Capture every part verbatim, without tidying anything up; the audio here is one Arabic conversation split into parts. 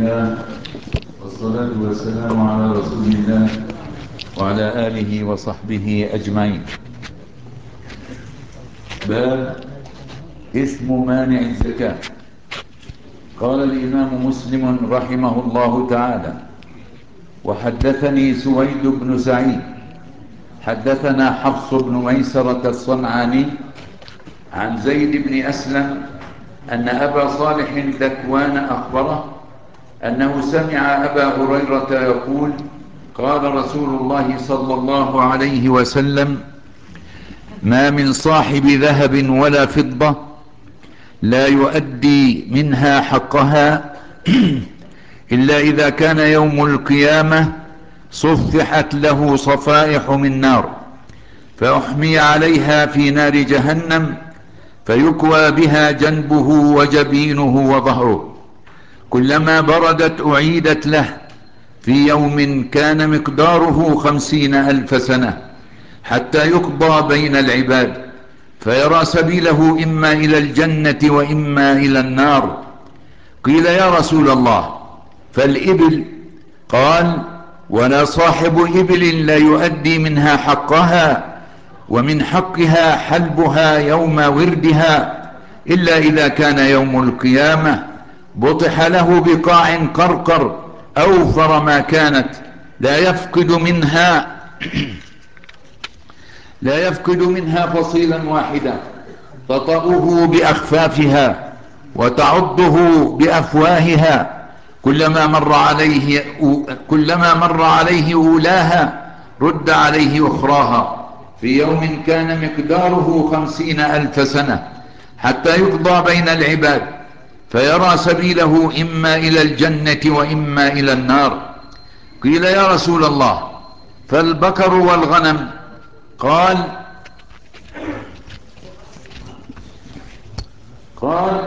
الله، والصلاة والسلام على رسول الله وعلى آله وصحبه أجمعين. باب اسم مانع الزكاة. قال الإمام مسلم رحمه الله تعالى: وحدثني سويد بن سعيد حدثنا حفص بن ميسرة الصنعاني عن زيد بن أسلم أن أبا صالح ذكوان أخبره أنه سمع أبا هريرة يقول: قال رسول الله صلى الله عليه وسلم: ما من صاحب ذهب ولا فضة لا يؤدي منها حقها إلا إذا كان يوم القيامة صفحت له صفائح من نار، فأحمي عليها في نار جهنم، فيكوى بها جنبه وجبينه وظهره، كلما بردت أعيدت له، في يوم كان مقداره خمسين ألف سنة، حتى يقضى بين العباد، فيرى سبيله إما إلى الجنة وإما إلى النار. قيل: يا رسول الله، فالإبل؟ قال: ولا صاحب إبل لا يؤدي منها حقها، ومن حقها حلبها يوم وردها، إلا إذا كان يوم القيامة بطح له بقاع قرقر أوفر ما كانت، لا يفقد منها لا يفقد منها فصيلا واحدا، تطأه بأخفافها وتعضه بأفواهها، كلما مر عليه كلما مر عليه أولاها رد عليه أخراها، في يوم كان مقداره خمسين ألف سنة، حتى يقضى بين العباد، فيرى سبيله إما إلى الجنة وإما إلى النار. قيل: يا رسول الله، فالبقر والغنم؟ قال قال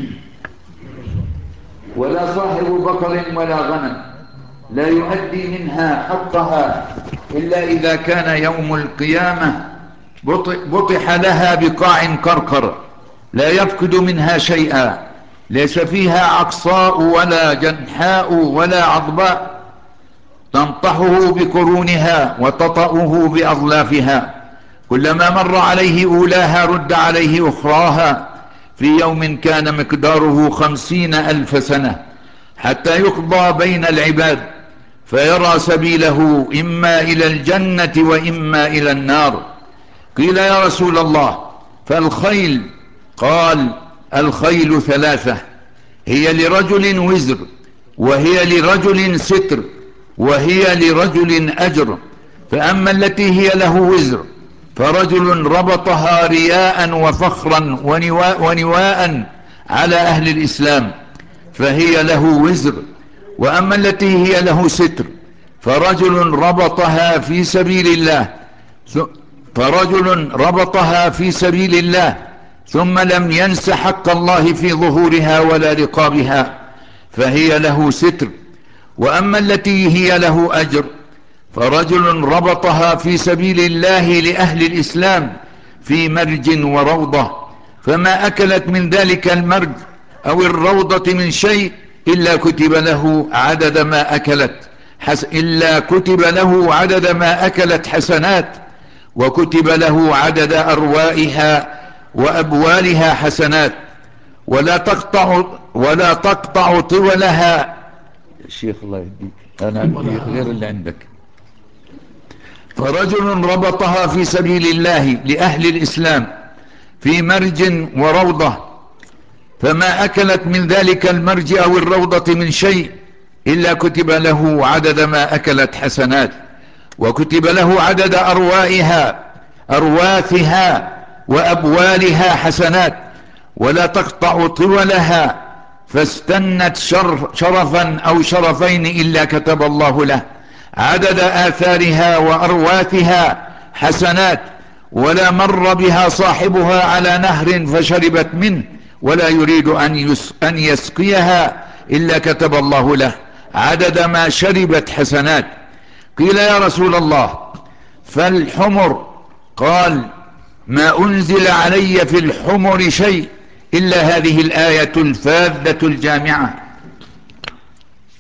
ولا صاحب بقر ولا غنم لا يؤدي منها حقها إلا إذا كان يوم القيامة بطح لها بقاع كركر، لا يفقد منها شيئا، ليس فيها عقصاء ولا جنحاء ولا عضباء، تنطحه بقرونها وتطأه بأظلافها، كلما مر عليه أولاها رد عليه أخراها، في يوم كان مقداره خمسين ألف سنة، حتى يقضى بين العباد، فيرى سبيله إما إلى الجنة وإما إلى النار. قيل: يا رسول الله، فالخيل؟ قال: الخيل ثلاثة: هي لرجل وزر، وهي لرجل ستر، وهي لرجل أجر. فأما التي هي له وزر فرجل ربطها رياء وفخرا ونواء, ونواء على أهل الإسلام، فهي له وزر. وأما التي هي له ستر فرجل ربطها في سبيل الله فرجل ربطها في سبيل الله ثم لم ينس حق الله في ظهورها ولا رقابها، فهي له ستر. وأما التي هي له أجر فرجل ربطها في سبيل الله لأهل الإسلام في مرج وروضة، فما أكلت من ذلك المرج أو الروضة من شيء إلا كتب له عدد ما أكلت حس إلا كتب له عدد ما أكلت حسنات، وكتب له عدد أروائها وأبوالها حسنات، ولا تقطع ولا تقطع طولها. الشيخ الله يهديك، أنا غير اللي عندك. فرجل ربطها في سبيل الله لأهل الإسلام في مرج وروضة، فما أكلت من ذلك المرج أو الروضة من شيء إلا كتب له عدد ما أكلت حسنات، وكتب له عدد أروائها أرواثها وأبوالها حسنات، ولا تقطع طولها، فاستنت شرف شرفا أو شرفين إلا كتب الله له عدد آثارها وأرواثها حسنات، ولا مر بها صاحبها على نهر فشربت منه ولا يريد أن يسقيها إلا كتب الله له عدد ما شربت حسنات. قيل: يا رسول الله، فالحمر؟ قال: ما أنزل علي في الحمر شيء إلا هذه الآية الفاذة الجامعة.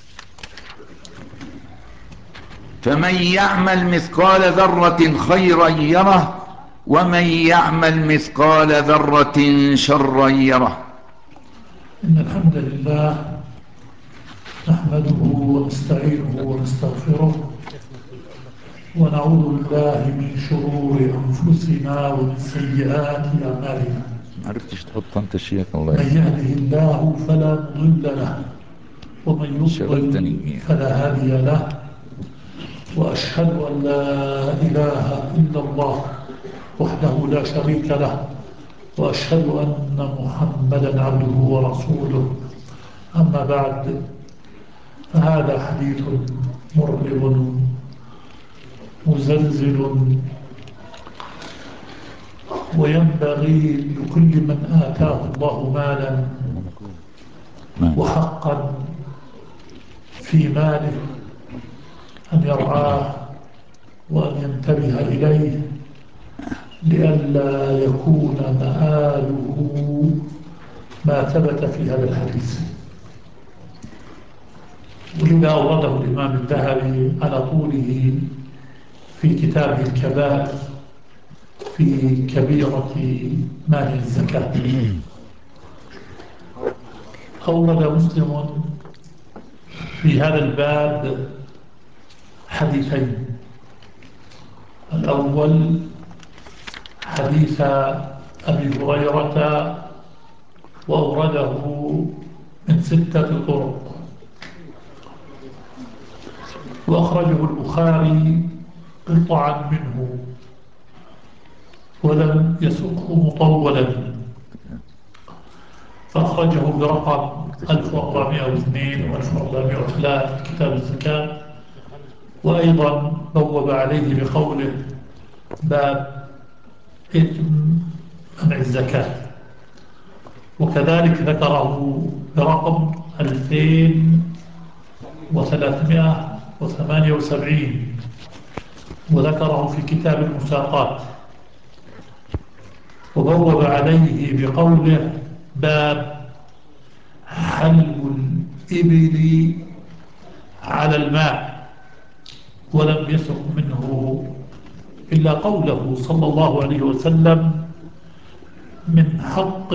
فمن يعمل مثقال ذرة خيرا يره ومن يعمل مثقال ذرة شرا يره. إن الحمد لله نحمده ونستعينه ونستغفره ونعوذ بالله من شرور أنفسنا ومن سيئات أعمالنا. عرفتش تحط انت الشيخ الله من يهديك. يهده الله فلا مضل له ومن يضلل شغلتني. فلا هادي له، وأشهد أن لا إله إلا الله وحده لا شريك له، وأشهد أن محمدا عبده ورسوله. أما بعد، فهذا حديث مرعب مزلزل، وينبغي لكل من آتاه الله مالا وحقا في ماله أن يرعاه وأن ينتبه إليه لئلا يكون مآله ما ثبت في هذا الحديث. ولذا أورده الإمام الذهبي على طوله في كتابه الكبائر في كبيرة مال الزكاة. أورد مسلم في هذا الباب حديثين. الأول حديث أبي هريرة، وأورده من ستة طرق، وأخرجه البخاري قطعا منه ولم يسقه مطولا، فأخرجه برقم ألف وأربعمائة واثنين و ألف وأربعمائة وثلاثة في كتاب الزكاة، وأيضا بوب عليه بقوله باب إثم منع الزكاة، وكذلك ذكره برقم ألفين وثلاثمائة وثمانية وسبعين، وذكره في كتاب المساقات، وبوب عليه بقوله باب حلب الإبل على الماء، ولم يسق منه إلا قوله صلى الله عليه وسلم من حق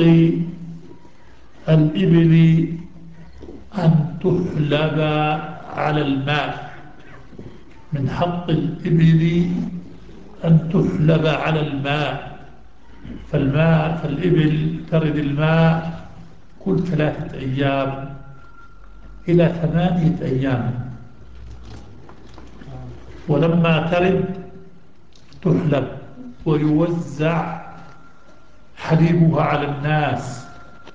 الإبل أن تحلب على الماء، من حق الإبل أن تحلب على الماء. فالماء فالإبل ترد الماء كل ثلاثة أيام إلى ثمانية أيام، ولما ترد تحلب ويوزع حليبها على الناس.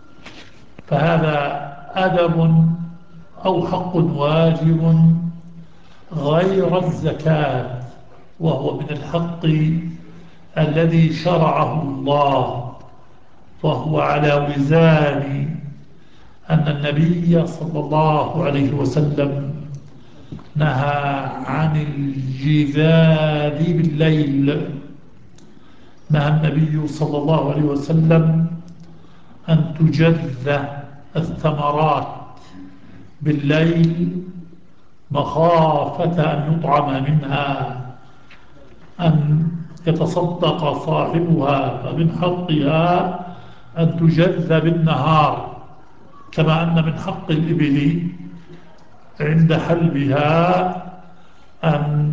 فهذا أدب أو حق واجب غير الزكاة، وهو من الحق الذي شرعه الله، وهو على وزان أن النبي صلى الله عليه وسلم نهى عن الجذاذ بالليل. نهى النبي صلى الله عليه وسلم أن تجذ الثمرات بالليل مخافة أن يطعم منها، أن يتصدق صاحبها، فمن حقها أن تجذ بالنهار، كما أن من حق الإبل عند حلبها أن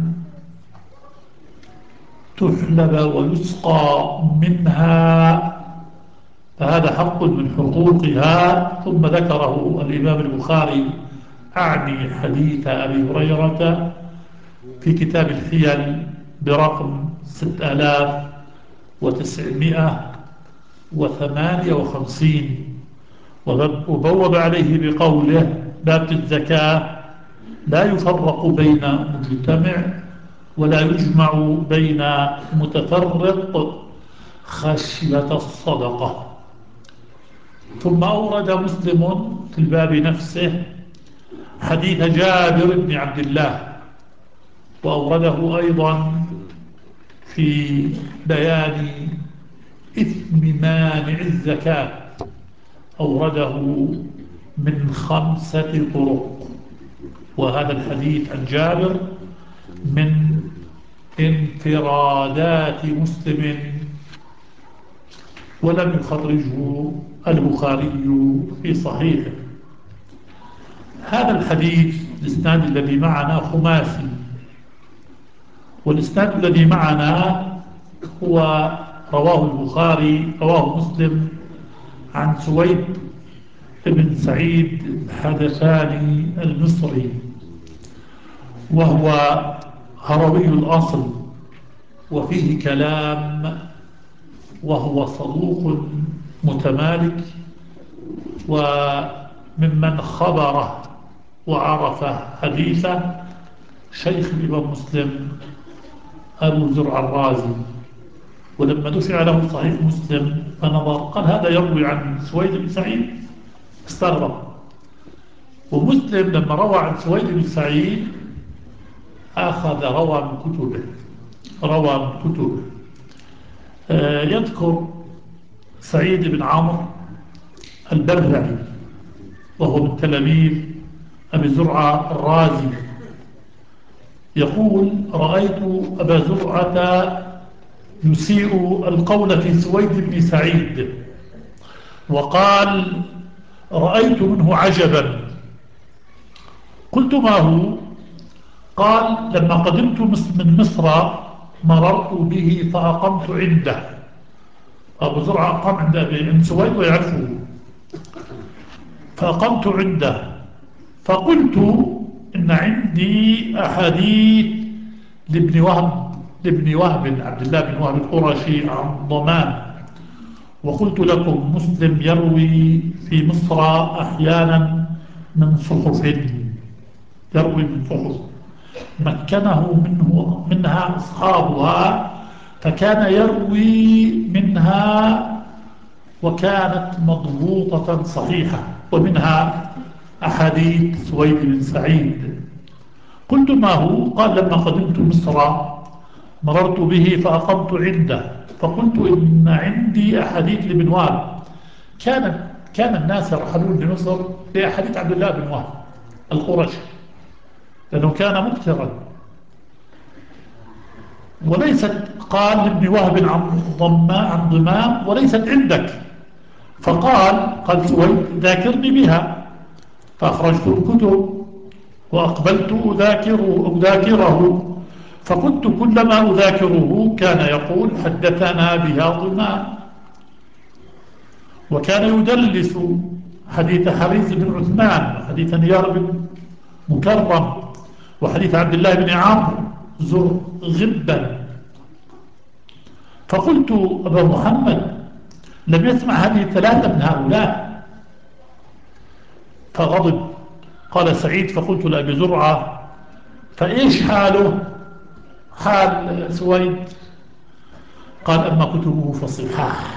تحلب ويسقى منها، فهذا حق من حقوقها. ثم ذكره الإمام البخاري أعني حديث أبي هريرة في كتاب الحيل برقم ستة آلاف وتسعمائة وثمانية وخمسين، وبوب عليه بقوله باب الزكاة لا يفرق بين مجتمع ولا يجمع بين متفرق خشية الصدقة. ثم أورد مسلم في الباب نفسه حديث جابر بن عبد الله، وأورده أيضا في بيان إثم مانع الزكاة، أورده من خمسة طرق. وهذا الحديث عن جابر من انفرادات مسلم، ولم يخرجه البخاري في صحيحه. هذا الحديث الإسناد الذي معنا خماسي، والإسناد الذي معنا هو رواه البخاري رواه مسلم عن سويد بن سعيد الحدثاني المصري، وهو هروي الأصل وفيه كلام، وهو صدوق متمالك، وممن خبره وعرف حديثه شيخ الإمام مسلم أبو زرع الرازي. ولما دفع له صحيح مسلم فنظر قال هذا يروي عن سويد بن سعيد، استغرب. ومسلم لما روى عن سويد بن سعيد أخذ روى من كتبه روى من كتبه آه يذكر سعيد بن عمرو البرعي، وهو من تلاميذ أبي زرعة الرازي، يقول رأيت أبا زرعة يسيء القول في سويد بن سعيد، وقال رأيت منه عجبا. قلت ما هو؟ قال لما قدمت من مصر مررت به فأقمت عنده. أبو زرعة أقام عند عند سويد ويعرفه، فأقمت عنده فقلت إن عندي أحاديث لابن وهب لابن وهب عبد الله بن وهب القرشي عن ضمان، وقلت لكم مسلم يروي في مصر أحيانا من صحف، يروي من صحف مكنه منه منها أصحابها، فكان يروي منها وكانت مضبوطة صحيحة، ومنها أحاديث سويد بن سعيد. قلت ما هو؟ قال لما قدمت مصر مررت به فأقمت عنده فقلت إن عندي أحاديث لابن وهب. كان كان الناس يرحلون لمصر بأحاديث عبد الله بن وهب القرشي لأنه كان مكثرا، وليست قال لابن وهب عن ضمام عن ضمام وليست عندك. فقال قال سويد ذاكرني بها، فأخرجت الكتب وأقبلت أذاكره, أذاكره فكنت كلما أذاكره كان يقول حدثنا بها ضمام، وكان يدلس حديث حريز بن عثمان وحديث نيار بن مكرم وحديث عبد الله بن عمرو زر غبا. فقلت أبا محمد لم يسمع هذه الثلاثة من هؤلاء، فغضب. قال سعيد فقلت لأبي زرعة فإيش حاله حال سويد؟ قال أما كتبه فصحاح،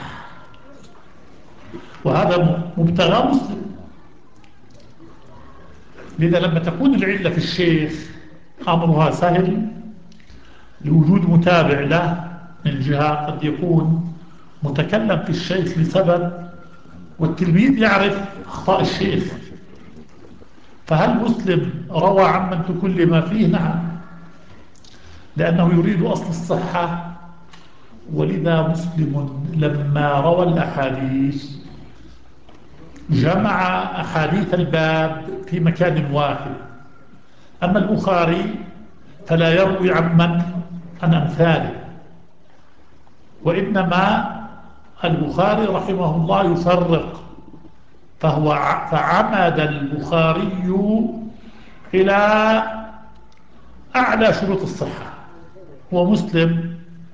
وهذا مبتغى مسلم. لذا لما تكون العلة في الشيخ أمرها سهل لوجود متابع له من جهة، قد يكون متكلم في الشيخ لسبب والتلميذ يعرف أخطاء الشيخ، فهل مسلم روى عمن تكلم فيه؟ نعم، لأنه يريد أصل الصحة. ولذا مسلم لما روى الأحاديث جمع أحاديث الباب في مكان واحد. أما البخاري فلا يروي عمن عن أمثاله، وإنما البخاري رحمه الله يفرق، فهو فعمد البخاري إلى أعلى شروط الصحة، ومسلم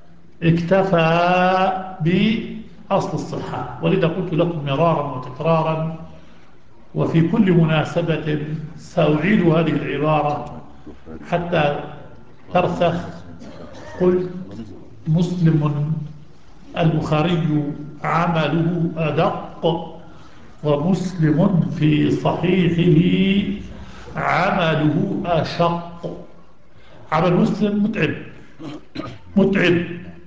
اكتفى بأصل الصحة. ولذا قلت لكم مرارا وتكرارا وفي كل مناسبة سأعيد هذه العبارة حتى ترسخ. قلت مسلم البخاري عمله أدق، ومسلم في صحيحه عمله أشق. عمل مسلم متعب متعب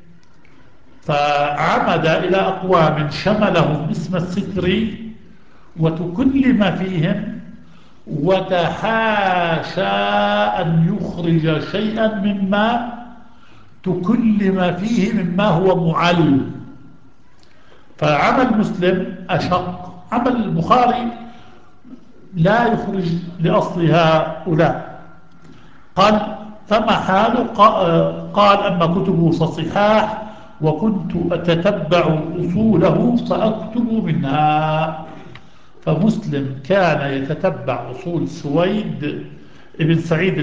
فعمد إلى أقوام شملهم اسم الستر وتكلم فيهم، وتحاشى أن يخرج شيئا مما تكلم فيه مما هو معل. فعمل مسلم أشق، عمل البخاري لا يخرج لأصل هؤلاء. قال فما حاله؟ قال أما كتبه فصحاح وكنت أتتبع أصوله فأكتب منها. فمسلم كان يتتبع أصول سويد ابن سعيد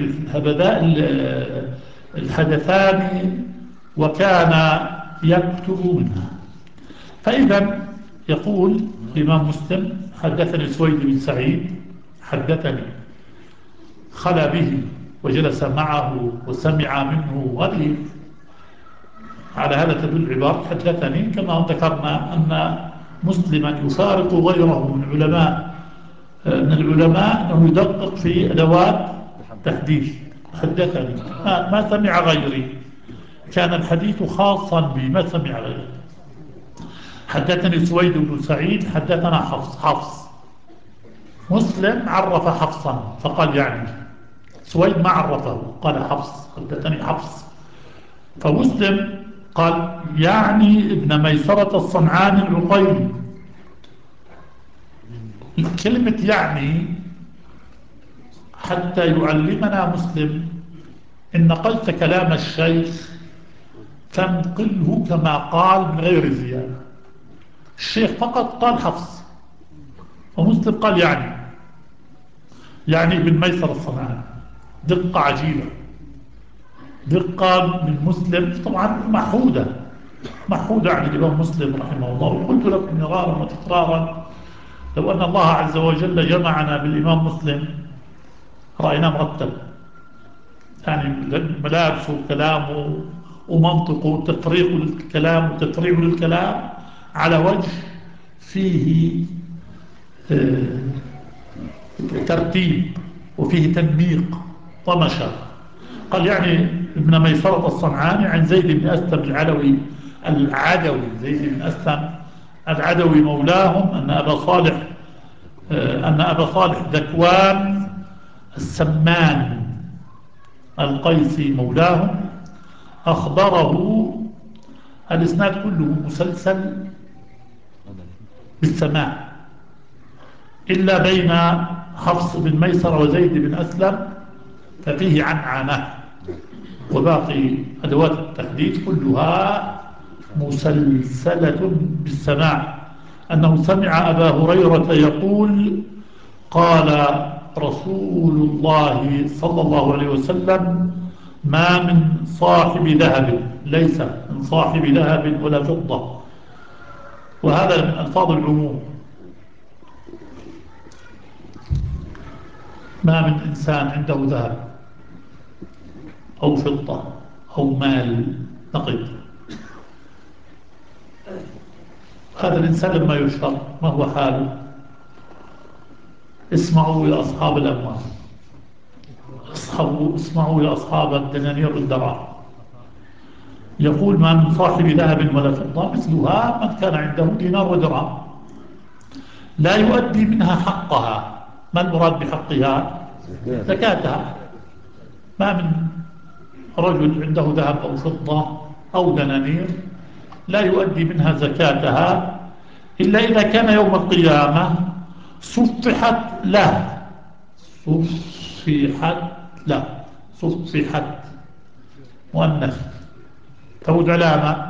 الحدثاني وكان يكتب منها. فإذا يقول الإمام مسلم حدثني سويد بن سعيد حدثني، خلى به وجلس معه وسمع منه، هذه على هذا تدل عبارة حدثني. كما ذكرنا أن مسلما يفارق غيره من علماء من العلماء أنه يدقق في أدوات تحديث. حدثني ما, ما سمع غيري، كان الحديث خاصا بي ما سمع غيري. حدثني سويد بن سعيد حدثنا حفص. حفص مسلم عرف حفصا فقال يعني، سويد ما عرفه قال حفص حدثني حفص. فمسلم قال يعني ابن ميسرة الصنعاني العقيلي. كلمة يعني حتى يعلمنا مسلم إن نقلت كلام الشيخ فانقله كما قال من غير زيادة. الشيخ فقط قال حفص ومسلم قال يعني يعني ابن ميسر الصنعاني. دقة عجيبة، دقة من مسلم طبعا محودة محودة عن الإمام مسلم رحمه الله. وقلت لكم مرارا وتكرارا لو أن الله عز وجل جمعنا بالإمام مسلم رأينا مرتب، يعني ملابسه وكلامه ومنطقه وتطريقه للكلام وتطريقه للكلام على وجه فيه ترتيب وفيه تنميق ومشى. قال يعني ابن ميسرة الصنعاني عن زيد بن أسلم العلوي العدوي زيد بن أسلم العدوي مولاهم أن أبا صالح أن أبا صالح ذكوان السمان القيسي مولاهم أخبره. الإسناد كله مسلسل بالسماع إلا بين حفص بن ميسر وزيد بن أسلم ففيه عنعنة، وباقي أدوات التحديث كلها مسلسلة بالسماع. أنه سمع أبا هريرة يقول قال رسول الله صلى الله عليه وسلم ما من صاحب ذهب، ليس من صاحب ذهب ولا فضة، وهذا من ألفاظ العموم. ما من إنسان عنده ذهب أو فضة أو مال نقد، هذا الإنسان لما يشتر ما هو حاله؟ اسمعوا يا أصحاب الأموال، اسمعوا يا أصحاب الدنانير والدراهم. يقول ما من صاحب ذهب ولا فضة مثلها من كان عنده دينار ودرهم لا يؤدي منها حقها. ما المراد بحقها؟ زكاتها. ما من رجل عنده ذهب أو فضة أو دنانير لا يؤدي منها زكاتها إلا إذا كان يوم القيامة صفحت له صفحت له صفحت مؤنث تعود على ما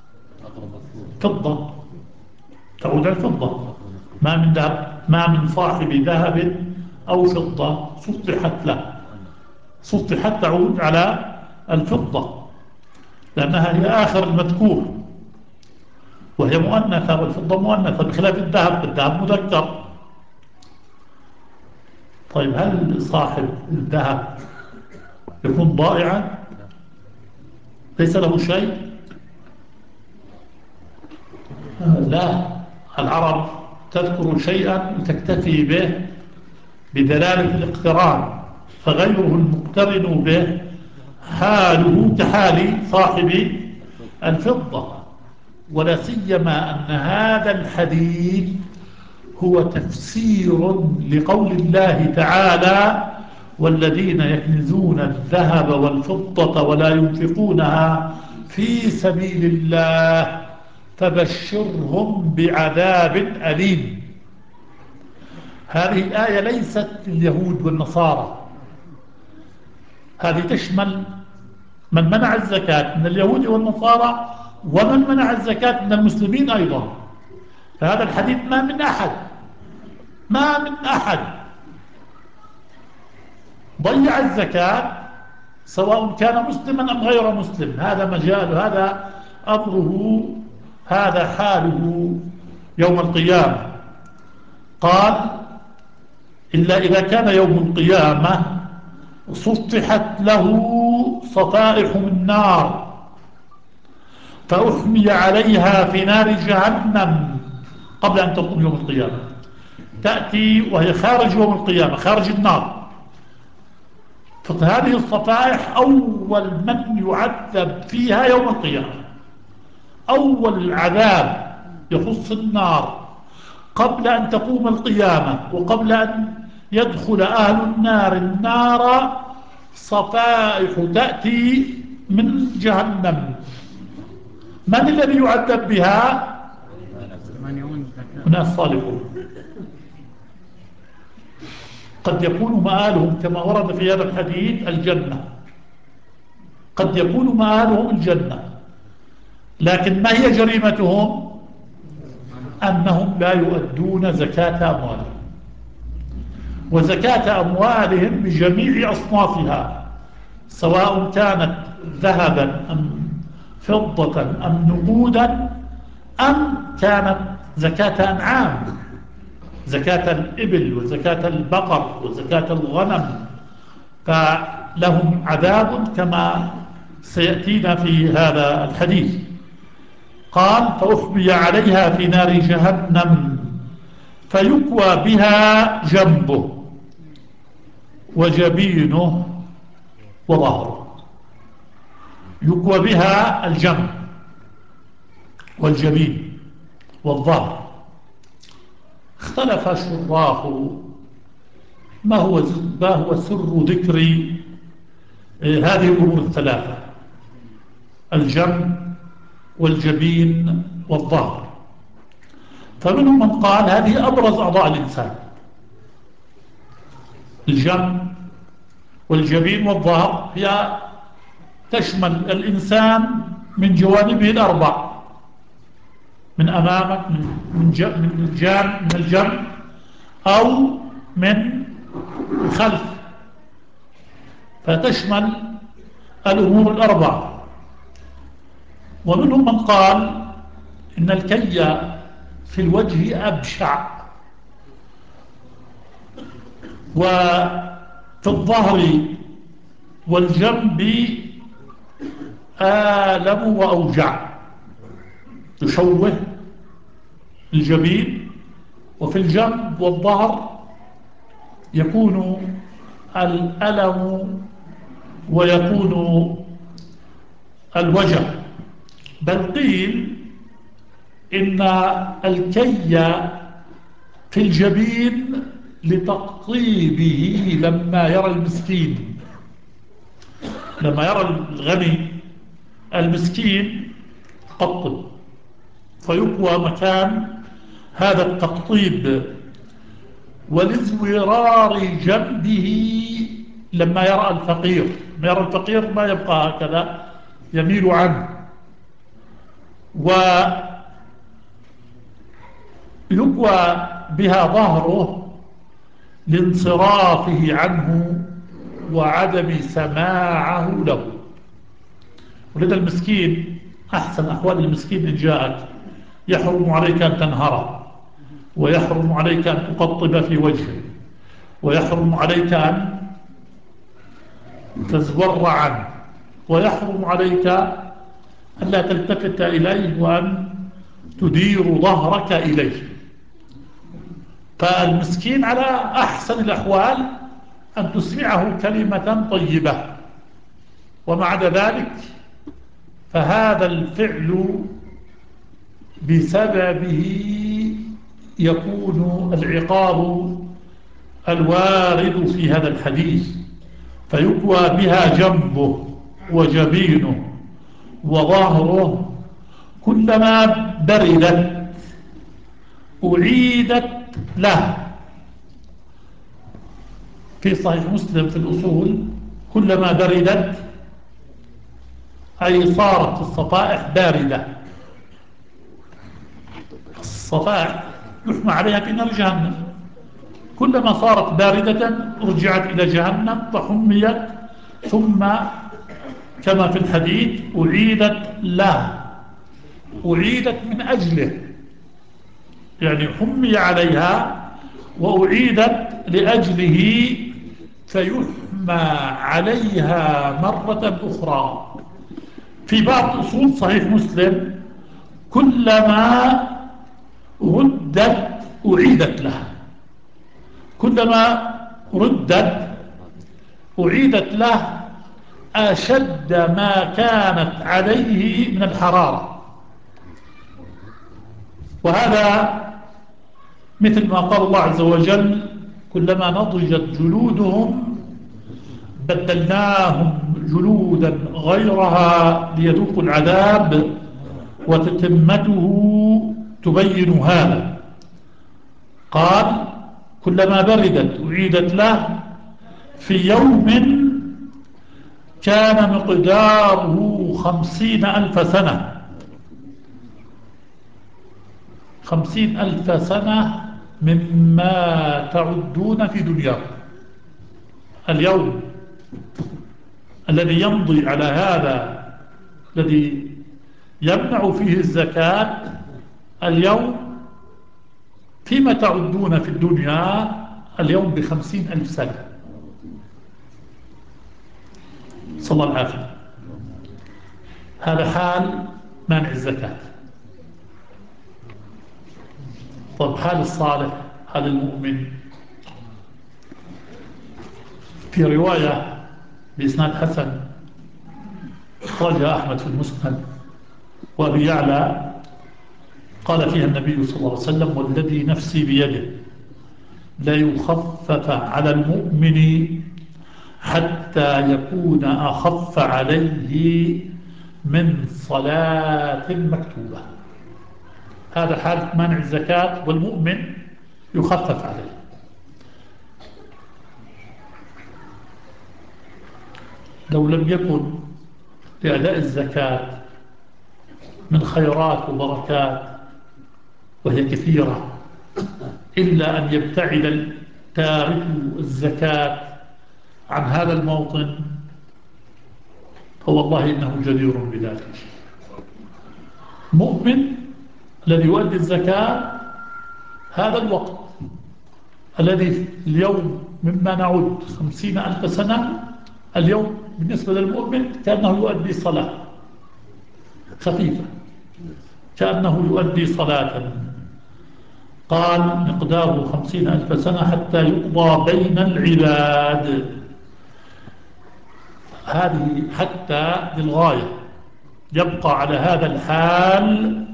فضة، تعود على الفضة. ما من ذهب ما من صاحب ذهب أو فضة صفحت له، صفحت تعود على الفضة لأنها هي آخر المذكور وهي مؤنثة، والفضة مؤنثة بخلاف الذهب، الذهب مذكر. طيب هل صاحب الذهب يكون ضائعا ليس له شيء؟ لا، العرب تذكر شيئا وتكتفي به بدلالة الاقتران، فغيره المقترن به حاله كحال صاحب الفضة. ولا سيما أن هذا الحديث هو تفسير لقول الله تعالى والذين يكنزون الذهب والفضة ولا ينفقونها في سبيل الله فبشرهم بعذاب أليم. هذه الآية ليست لليهود والنصارى، هذه تشمل من منع الزكاة من اليهود والنصارى ومن منع الزكاة من المسلمين أيضا. فهذا الحديث ما من أحد ما من أحد ضيع الزكاة سواء كان مسلما أم غير مسلم، هذا مجال، هذا أمره، هذا حاله يوم القيامة. قال إلا إذا كان يوم القيامة سطحت له صفائح من نار فأحمي عليها في نار جهنم قبل أن تقوم يوم القيامة. تأتي وهي خارج يوم القيامة، خارج النار. فهذه الصفائح أول من يعذب فيها يوم القيامة. أول العذاب يخص النار قبل أن تقوم القيامة وقبل أن يدخل أهل النار النار صفائح تأتي من جهنم. من الذي يعذب بها؟ الناس صالحون. قد يكون مآلهم كما ورد في هذا الحديث الجنة، قد يكون مآلهم الجنة، لكن ما هي جريمتهم؟ أنهم لا يؤدون زكاة أموالهم. وزكاة أموالهم بجميع أصنافها سواء كانت ذهبا أم فضة أم نقودا أم كانت زكاة أنعام، زكاة الإبل وزكاة البقر وزكاة الغنم، فلهم عذاب كما سيأتينا في هذا الحديث. قال فأحمي عليها في نار جهنم فيكوى بها جنبه وجبينه وظهره. يكوى بها الجنب والجبين والظهر. اختلف شراح ما هو ما هو سر ذكر هذه الأمور الثلاثة: الجنب والجبين والظهر. فمنهم من قال هذه أبرز أعضاء الإنسان، الجنب والجبين والظهر هي تشمل الإنسان من جوانبه الأربع، من أمامك، من الجانب، من الجنب أو من الخلف، فتشمل الأمور الأربع. ومنهم من قال إن الكي في الوجه أبشع، وفي الظهر والجنب آلم وأوجع، تشوه الجبين. وفي الجنب والظهر يكون الألم ويكون الوجع. بل قيل إن الكي في الجبين لتقطيبه لما يرى المسكين، لما يرى الغني المسكين قطب فيقوى مكان هذا التقطيب. ولزورار جنبه لما يرى الفقير، ما يرى الفقير ما يبقى هكذا، يميل عنه. ويقوى بها ظهره لانصرافه عنه وعدم سماعه له. ولدى المسكين أحسن أحوال المسكين إن جاءت يحرم عليك أن تنهره، ويحرم عليك أن تقطب في وجهه، ويحرم عليك أن تزور عنه، ويحرم عليك أن لا تلتفت إليه وأن تدير ظهرك إليه. فالمسكين على أحسن الأحوال أن تسمعه كلمة طيبة، ومع عدا ذلك فهذا الفعل بسببه يكون العقاب الوارد في هذا الحديث فيكوى بها جنبه وجبينه وظهره كلما بردت أعيدت له. في صحيح مسلم في الأصول كلما بردت أي صارت الصفائح باردة. الصفائح يحمى عليها في نار جهنم، كلما صارت باردة رجعت إلى جهنم فحميت، ثم كما في الحديث أعيدت له، أعيدت من أجله، يعني حمي عليها وأعيدت لأجله فيحمى عليها مرة أخرى. في بعض أصول صحيح مسلم كلما ردت أعيدت لها، كلما ردت أعيدت له أشد ما كانت عليه من الحرارة. وهذا مثل ما قال الله عز وجل كلما نضجت جلودهم بدلناهم جلودا غيرها ليذوقوا العذاب، وتتمته تبين هذا. قال كلما بردت أعيدت له في يوم كان مقداره خمسين ألف سنة، خمسين ألف سنة مما تعدون في دنياكم. اليوم الذي يمضي على هذا الذي يمنع فيه الزكاة، اليوم فيما تعدون في الدنيا اليوم بخمسين ألف سنة، صلى الله العافية. هذا حال مانع الزكاة. طب حال الصالح، حال المؤمن، في رواية بإسناد حسن أخرجها أحمد في المسند وأبي يعلى قال فيها النبي صلى الله عليه وسلم والذي نفسي بيده لا يخفف على المؤمن حتى يكون أخف عليه من صلاة مكتوبة. هذا حال منع الزكاة، والمؤمن يخفف عليه. لو لم يكن لأداء الزكاة من خيرات وبركات وهي كثيرة إلا أن يبتعد تارك الزكاة عن هذا الموطن، فوالله إنه جدير بذلك. مؤمن الذي يؤدي الزكاة هذا الوقت الذي اليوم مما نعد خمسين ألف سنة، اليوم بالنسبة للمؤمن كأنه يؤدي صلاة خفيفة، كأنه يؤدي صلاة. قال مقداره خمسين ألف سنة حتى يقضى بين العباد. هذه حتى للغاية، يبقى على هذا الحال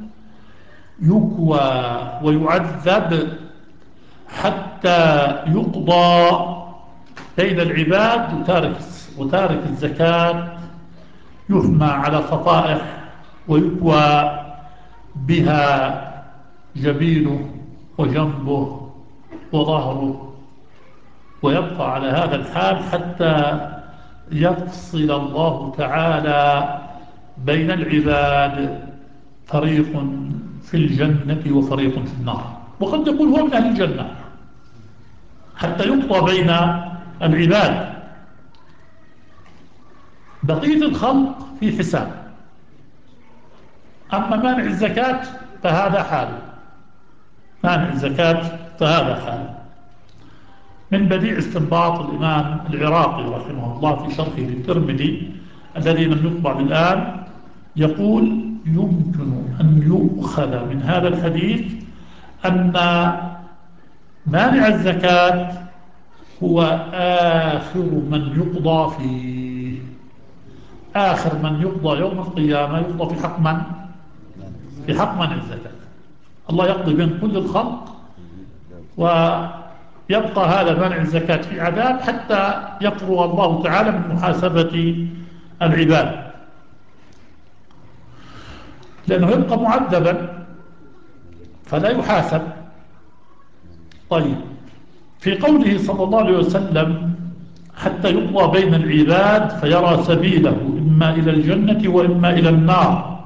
يكوى ويعذب حتى يقضى بين العباد. وتارك, وتارك الزكاة يحمى على صفائح ويكوى بها جبينه وجنبه وظهره، ويبقى على هذا الحال حتى يفصل الله تعالى بين العباد، فريق في الجنة وفريق في النار. وقد يقول هو من أهل الجنة حتى يقضى بين العباد. بقية الخلق في حساب. أما مانع الزكاة فهذا حال، مانع الزكاة فهذا حال. من بديع استنباط الإمام العراقي رحمه الله في شرحه للترمذي الذي لم يطبع الآن، يقول يمكن أن يؤخذ من هذا الحديث أن مانع الزكاة هو آخر من يقضى فيه، آخر من يقضى يوم القيامة يقضى في حق من؟ في حق منع الزكاة. الله يقضي بين كل الخلق ويبقى هذا منع الزكاة في عذاب حتى يفرغ الله تعالى من محاسبة العباد، لأنه يبقى معذبا فلا يحاسب. طيب، في قوله صلى الله عليه وسلم حتى يقضى بين العباد فيرى سبيله إما إلى الجنة وإما إلى النار،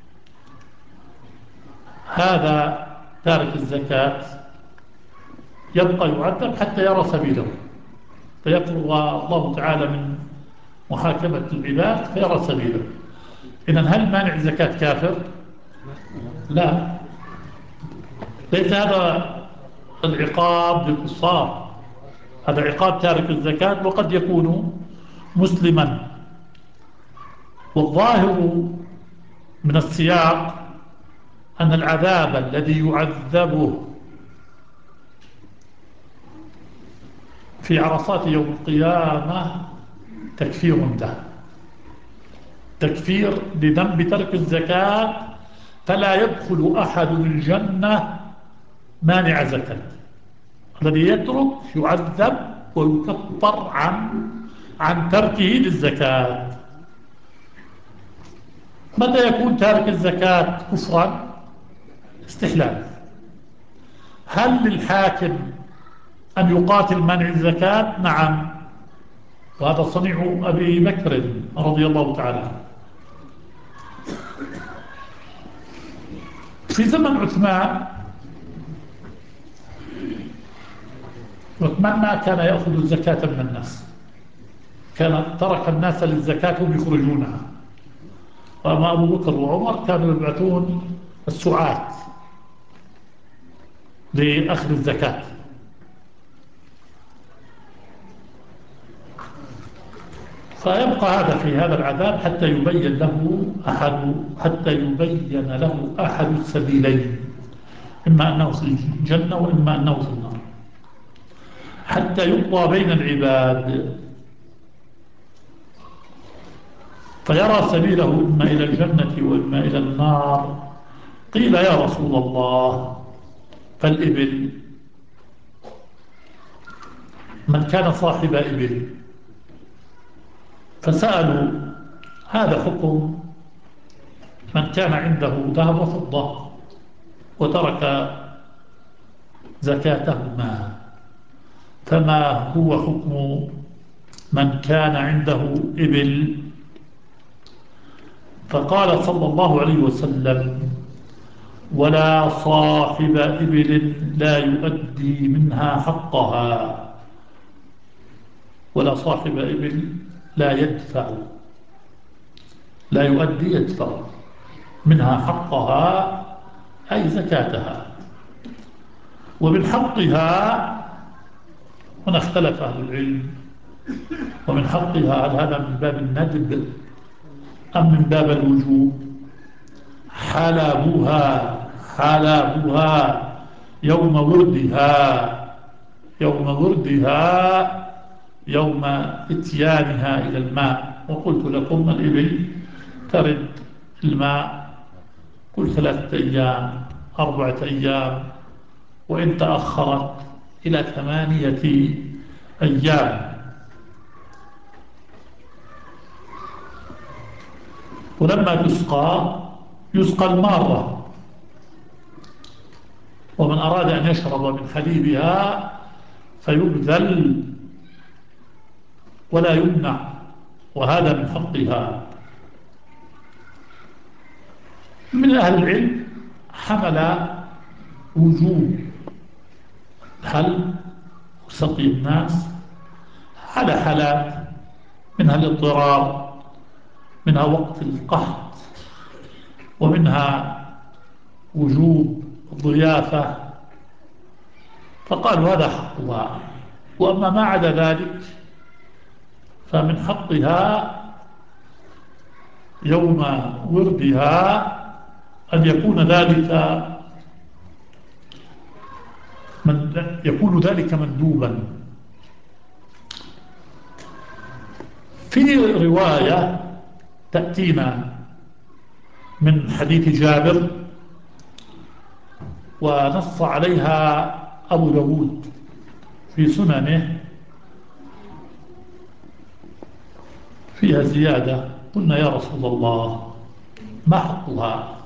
هذا تارك الزكاة يبقى يعذب حتى يرى سبيله، فيفرغ الله تعالى من محاكمة العباد فيرى سبيله. إذن هل مانع الزكاة كافر؟ لا، ليس هذا العقاب للكفار، هذا عقاب تارك الزكاة، وقد يكون مسلما. والظاهر من السياق أن العذاب الذي يعذبه في عرصات يوم القيامة تكفير له، تكفير لذنب ترك الزكاة، فلا يدخل أحد الجنة مانع زكاة. الذي يترك يعذب ويكفر عن عن تركه للزكاة. متى يكون تارك الزكاة كفرا؟ استحلال. هل للحاكم أن يقاتل منع الزكاة؟ نعم، وهذا صنيع أبي بكر رضي الله تعالى عنه. في زمن عثمان، عثمان ما كان يأخذ الزكاة من الناس، كان ترك الناس للزكاة هم يخرجونها. وأما أبو بكر وعمر كانوا يبعثون السعاة لأخذ الزكاة. فيبقى هذا في هذا العذاب حتى يبين له أحد حتى يبين له أحد السبيلين، إما أنه في الجنة وإما أنه في النار، حتى يقضى بين العباد فيرى سبيله إما إلى الجنة وإما إلى النار. قيل يا رسول الله فالإبل؟ من كان صاحب إبل؟ فسألوا هذا حكم من كان عنده ذهب وفضة وترك زكاتهما، فما هو حكم من كان عنده إبل؟ فقال صلى الله عليه وسلم ولا صاحب إبل لا يؤدي منها حقها، ولا صاحب إبل لا يدفع لا يؤدي يدفع منها حقها أي زكاتها. ومن حقها، هنا اختلف أهل العلم، ومن حقها هل هذا من باب الندب أم من باب الوجوب؟ حلبها حلبها يوم وردها يوم وردها يوم اتيانها إلى الماء. وقلت لكم الإبل ترد الماء كل ثلاثة أيام أربعة أيام، وإن تأخرت إلى ثمانية أيام. ولما تسقى يسقى المارة، ومن أراد أن يشرب من حليبها فيبذل ولا يمنع، وهذا من حقها. من أهل العلم حمل وجوب حل وسقي الناس على حالات، منها الاضطرار، منها وقت القحط، ومنها وجوب الضيافة، فقالوا هذا حقها. وأما ما عدا ذلك فمن حقها يوم وردها أن يكون ذلك من يكون ذلك مندوبا. في رواية تأتينا من حديث جابر ونص عليها أبو داود في سننه فيها زيادة. قلنا يا رسول الله ما حقها،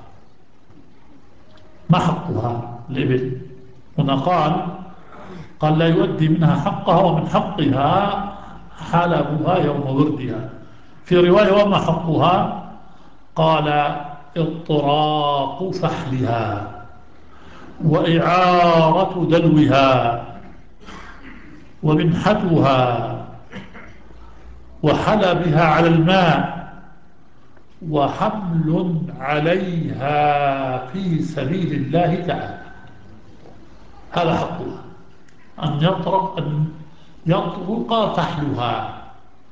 ما حقها الإبل؟ هنا قال قال لا يؤدي منها حقها، ومن حقها حلبها يوم وردها. في رواية وما حقها؟ قال اطراق فحلها، وإعارة دلوها، ومنحتها، وحلبها على الماء، وحمل عليها في سبيل الله تعالى. هذا حقها، أن يطرق أن يطرق فحلها.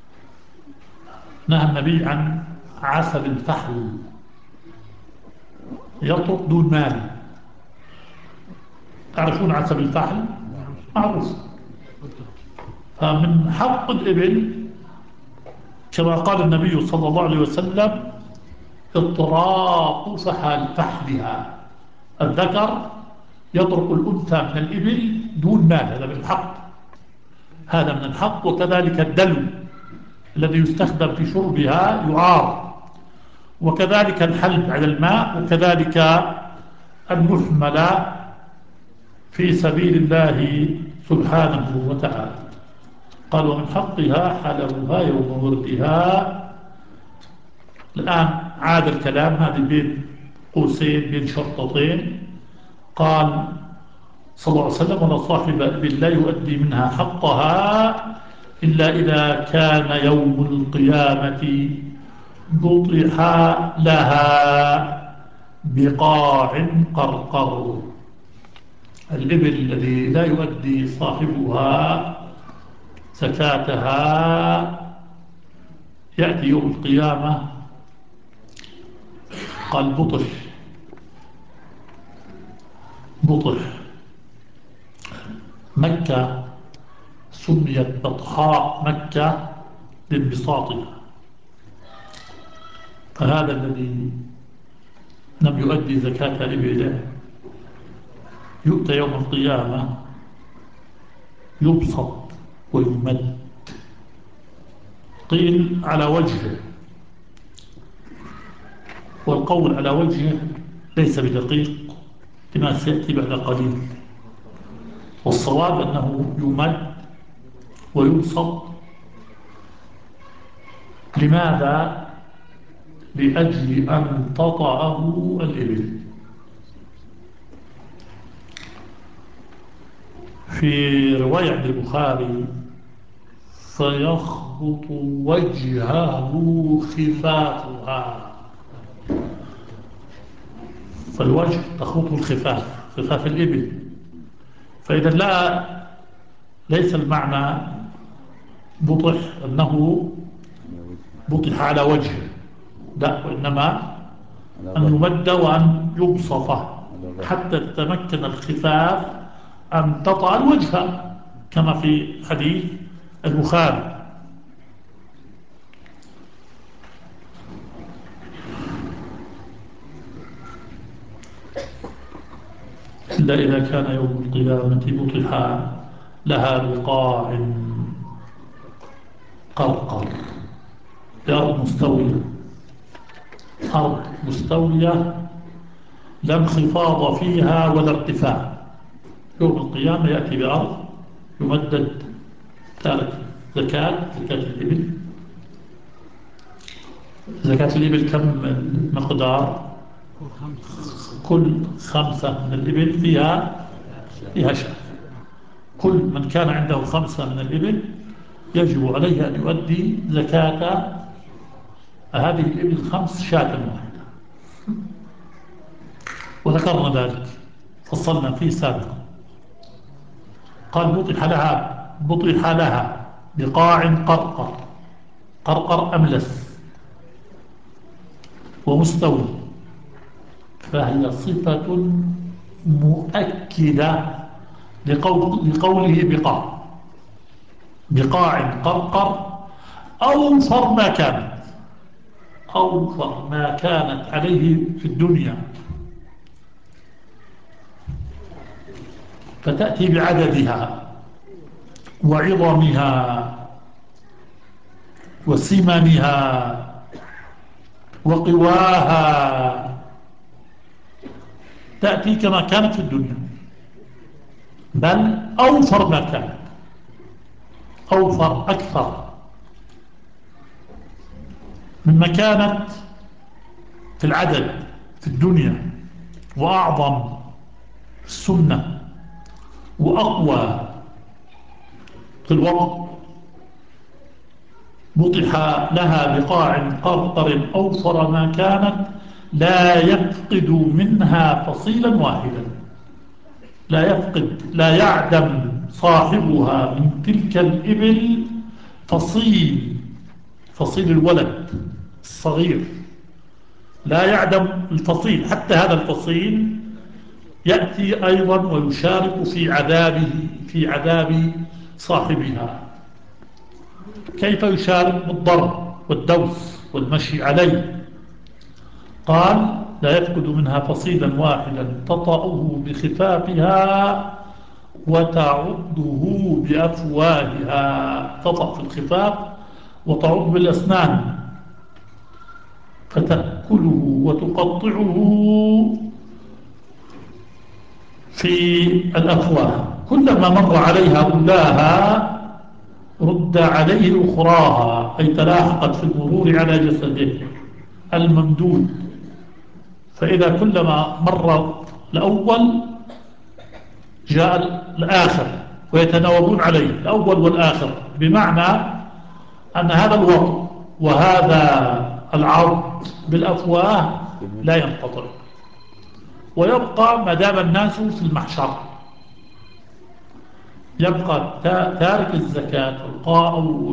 نهى النبي عن عسل الفحل، يطرق دون مال. تعرفون عسل الفحل؟ معروف. فمن حق الإبل كما قال النبي صلى الله عليه وسلم اطراق فحل فحلها. الذكر يطرق الأنثى من الإبل دون مال، هذا من الحق، هذا من الحق. وكذلك الدلو الذي يستخدم في شربها يعار، وكذلك الحلب على الماء، وكذلك المحمل في سبيل الله سبحانه وتعالى. قال ومن حقها حلبها يوم وردها. الآن عاد الكلام، هذه بين قوسين بين شرطتين. قال صلى الله عليه وسلم ولا صاحب إبل لا يؤدي منها حقها إلا إذا كان يوم القيامة بطح لها بقاع قرقر. الإبل الذي لا يؤدي صاحبها زكاتها يأتي يوم القيامة قال بطح، بطح. مكة سميت بطحاء مكة لانبساطها، فهذا الذي لم يؤدي زكاة إبله يؤتى يوم القيامة يبسط ويمد. قيل على وجهه، والقول على وجهه ليس بدقيق كما سيأتي بعد قليل، والصواب أنه يمد ويبسط. لماذا؟ لأجل أن تطعه الإبل. في رواية عند البخاري فيخبط وجهه خفافها، فالوجه تخبطه الخفاف، خفاف الإبل. فإذا لا ليس المعنى بطح أنه بطح على وجهه، لا، وإنما أن يمد وأن يبسط حتى تتمكن الخفاف أن تطأ الوجه كما في حديث البخاري. إلا إذا كان يوم القيامة بطح لها بقاع قرقر، بأرض مستوية، أرض مستوية لا انخفاض فيها ولا ارتفاع. يوم القيامة يأتي بأرض يمدد تارك زكاة زكاة الإبل. زكاة الإبل كم المقدار؟ كل خمسة من الإبل فيها فيها شاة. كل من كان عنده خمسة من الإبل يجب عليه أن يؤدي زكاة هذه الإبل الخمس شاة واحدة، وذكرنا ذلك فصلنا فيه سابقا. قال بطح لها، بطح لها بقاع قرقر، قرقر أملس ومستوي، فهي صفة مؤكدة لقول لقوله بقاع، بقاع قرقر أوفر ما كانت، أوفر ما كانت عليه في الدنيا. فتأتي بعددها وعظمها وسمنها وقواها، تأتي كما كانت في الدنيا، بل أوفر ما كانت، أوفر أكثر مما كانت في العدد في الدنيا، وأعظم في السنة، وأقوى في الوقت. بطح لها بقاع قرقر أوفر ما كانت، لا يفقد منها فصيلا واحدا، لا يفقد لا يعدم صاحبها من تلك الإبل فصيل، فصيل الولد الصغير، لا يعدم الفصيل. حتى هذا الفصيل يأتي أيضا ويشارك في عذابه، في عذاب صاحبها. كيف يشارك؟ بالضرب والدوس والمشي عليه. قال لا يفقد منها فصيلا واحدا، تطأه بخفافها وتعضه بأفواهها. تطأ في الخفاف وتعض بالأسنان، فتأكله وتقطعه في الأفواه. كلما مر عليها أولاها رد عليه أخراها، أي تلاحقت في المرور على جسده الممدود. فإذا كلما مر الأول جاء الآخر، ويتناوبون عليه الأول والآخر، بمعنى أن هذا الوطء وهذا العرض بالأفواه لا ينقطع، ويبقى ما دام الناس في المحشر. يبقى تارك الزكاة أو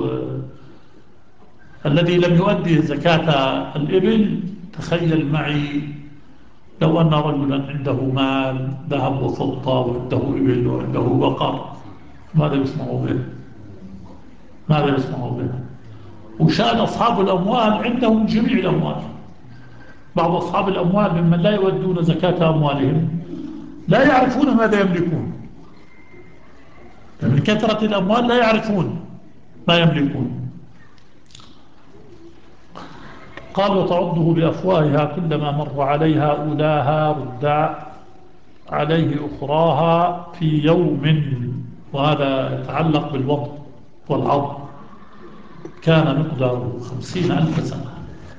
الذي لم يؤدي زكاة الإبل. تخيل معي لو أن رجلا عنده مال ذهب وفضة، وعنده إبل وعنده بقر، ماذا يصنع به؟ ماذا يصنع به؟ وشان أصحاب الأموال عندهم جميع الأموال. بعض أصحاب الأموال ممن لا يودون زكاة أموالهم لا يعرفون ماذا يملكون، من كثرة الأموال لا يعرفون ما يملكون. قال وتعضه بأفواهها، كلما مر عليها أولاها رد عليه أخراها في يوم. وهذا يتعلق بالوطن والعض. كان مقداره خمسين ألف سنة،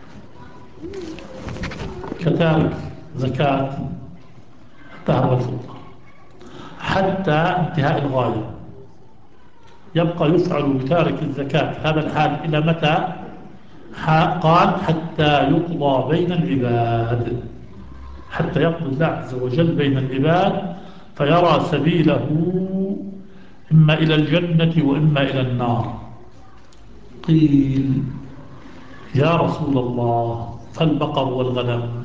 كتارك زكاة الذهب والفضة حتى انتهاء الغاية. يبقى يفعل بتارك الزكاة هذا الحال إلى متى؟ قال حتى يقضى بين العباد، حتى يقضي الله عز وجل بين العباد، فيرى سبيله إما إلى الجنة وإما إلى النار. قيل يا رسول الله فالبقر والغنم؟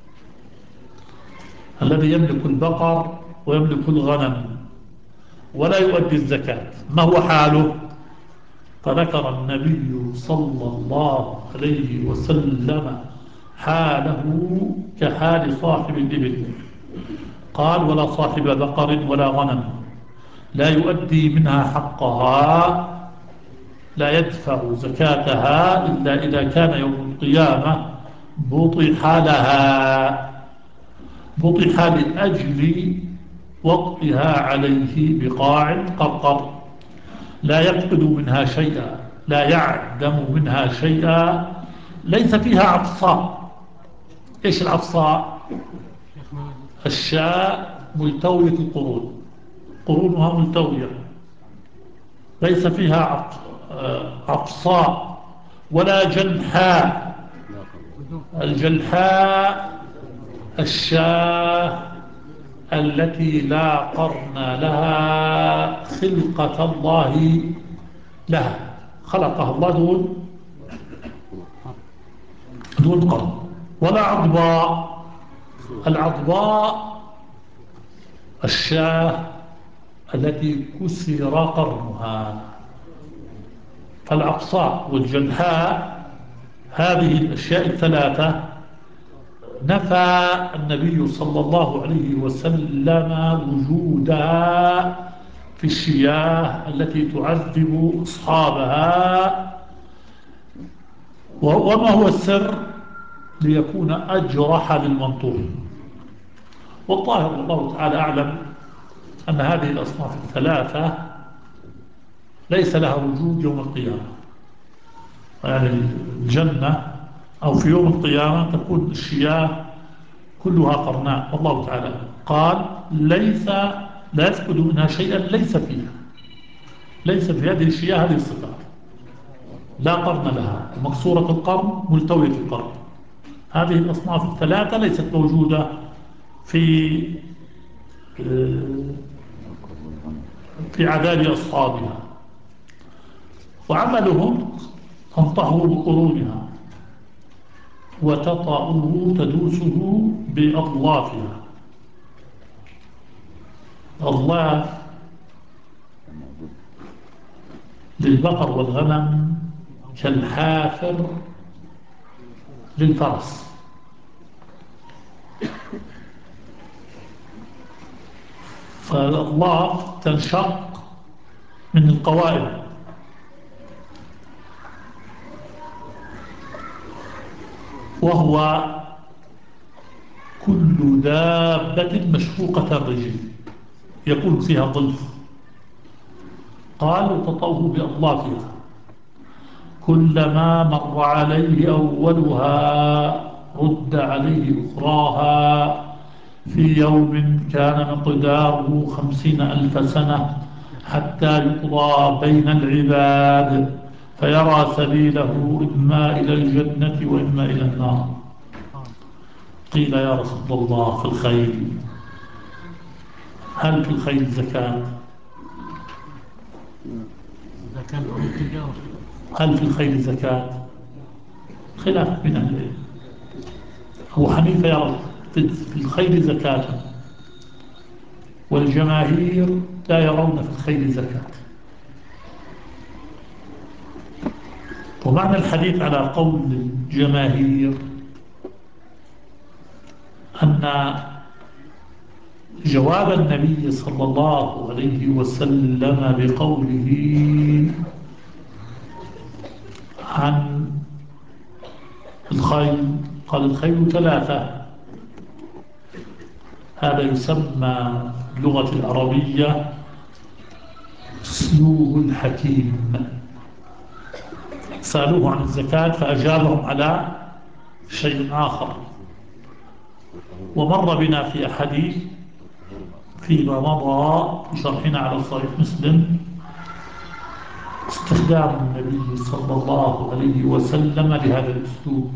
الذي يملك البقر ويملك الغنم ولا يؤدي الزكاة ما هو حاله؟ فذكر النبي صلى الله عليه وسلم حاله كحال صاحب الإبل. قال ولا صاحب بقر ولا غنم لا يؤدي منها حقها، لا يدفع زكاتها إلا إذا كان يوم القيامة بطح لها، بطح لأجل وطئها عليه بقاع قرقر، لا يفقد منها شيئا، لا يعدم منها شيئا، ليس فيها عفصاء. إيش العفصاء؟ الشاء ملتوية القرون، قرونها ملتوية، ليس فيها عفصاء ولا جلحاء. الجلحاء الشاة التي لا قرن لها، خلقة الله لها، خلقها الله دون دون قرن. ولا عضباء. العضباء الشاة التي كسر قرنها. فالعقصاء والجلحاء هذه الأشياء الثلاثة نفى النبي صلى الله عليه وسلم وجودها في الشياه التي تعذب أصحابها. وما هو السر؟ ليكون أجرح للمنطوق. والظاهر والله تعالى أعلم أن هذه الأصناف الثلاثة ليس لها وجود يوم القيامة. يعني الجنة أو في يوم القيامة تكون الشياه كلها قرناء، والله تعالى قال ليس لا يفقد منها شيئا ليس فيها، ليس في هذه الشياه هذه الصفات، لا قرن لها، مكسورة القرن ملتوية القرن. هذه الأصناف الثلاثة ليست موجودة في في عذاب أصحابها. وعملهم تنطحه بقرونها وتطأه تدوسه بأضلافها. أضلاف للبقر والغنم كالحافر للفرس. فالأضلاف تنشق من القوائم، وهو كل دابة مشقوقة الرجل يكون فيها ظلف. قال وتطأه بأضلافها كلما مر عليه أولها رد عليه أخراها في يوم كان مقداره خمسين ألف سنة حتى يقضى بين العباد فيرى سبيله إما إلى الجنة وإما إلى النار. قيل يا رسول الله في الخيل، هل في الخيل زكاة؟ هل في الخيل زكاة؟ خلاف من أهل العلم. أبو حنيفة يرى في الخيل زكاة، والجماهير لا يرون في الخيل زكاة. ومعنى الحديث على قول الجماهير أن جواب النبي صلى الله عليه وسلم بقوله عن الخيل، قال الخيل ثلاثة، هذا يسمى باللغة العربية أسلوب الحكيم. سألوه عن الزكاة فأجابهم على شيء آخر. ومر بنا في أحاديث فيما مضى في شرحنا على صحيح مسلم استخدام النبي صلى الله عليه وسلم لهذا الأسلوب.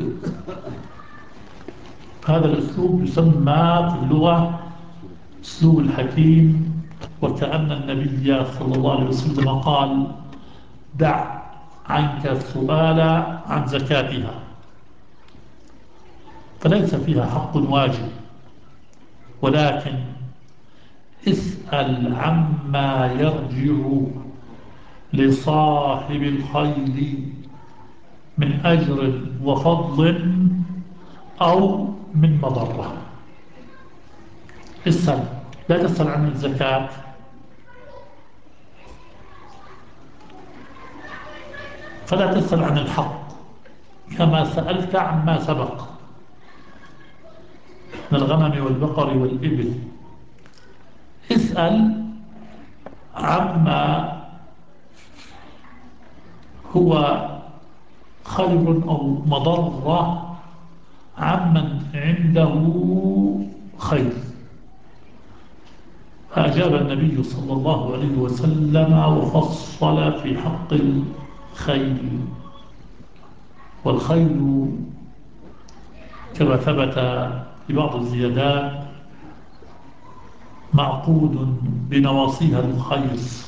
هذا الأسلوب يسمى في اللغة أسلوب الحكيم، وكأن النبي صلى الله عليه وسلم قال دع عنك السؤال عن زكاتها فليس فيها حق واجب، ولكن اسأل عما يرجع لصاحب الخيل من أجر وفضل أو من مضرة. اسأل، لا تسأل عن الزكاة، فلا تسأل عن الحق كما سألت عما سبق من الغنم والبقر والإبل. اسأل عما هو خير أو مضرة عمن عنده خير. فأجاب النبي صلى الله عليه وسلم وفصل في حق الخيل. والخيل كما ثبت في بعض الزيادات معقود بنواصيها الخيص.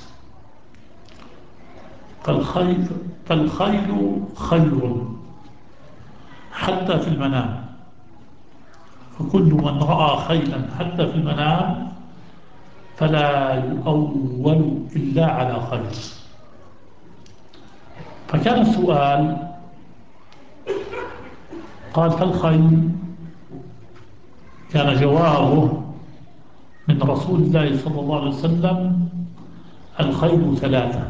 فالخيل فالخيل خير حتى في المنام، فكل من رأى خيلا حتى في المنام فلا يؤول إلا على خير. فكان السؤال قال فالخيل كان جوابه من رسول الله صلى الله عليه وسلم: الخيل ثلاثة،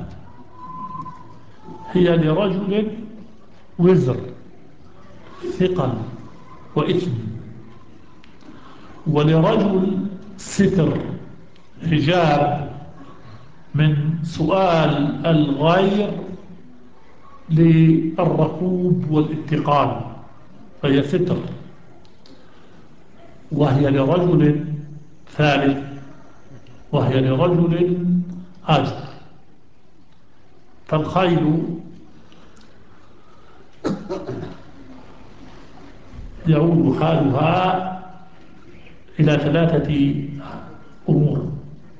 هي لرجل وزر، ثقل وإثم، ولرجل ستر، حجاب من سؤال الغير للركوب والاتقان، فهي ستر. وهي لرجل ثالث، وهي لرجل آجر. فالخيل يعود حالها إلى ثلاثة أمور: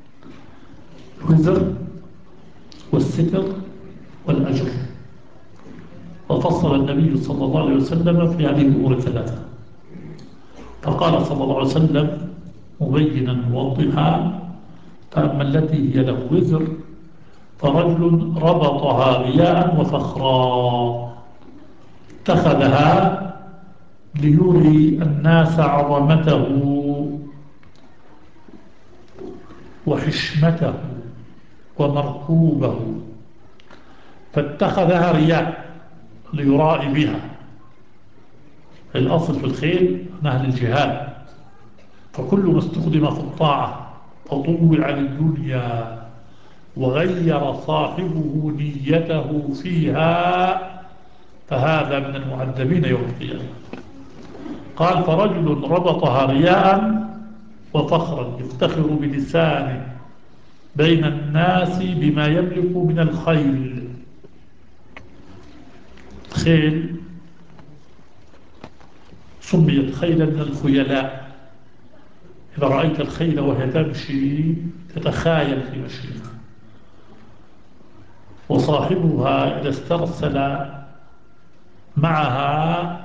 الوزر والستر والأجر. وفصل النبي صلى الله عليه وسلم في هذه الأمور الثلاثة، فقال صلى الله عليه وسلم مبينا موضحا: فأما التي هي له وزر فرجل ربطها رياء وفخرا، اتخذها ليري الناس عظمته وحشمته ومركوبه، فاتخذها رياء ليرائي بها. الأصل في الخيل نهل الجهاد، فكل ما استخدم في الطاعة فطوع للدنيا وغير صاحبه نيته فيها فهذا من المعذبين يوم القيامة. قال: فرجل ربطها رياء وفخرا يفتخر بلسانه بين الناس بما يملك من الخيل. خيل سميت خيلا من الخيلاء، إذا رأيت الخيل وهي تمشي تتخايل في مشيها، وصاحبها إذا استرسل معها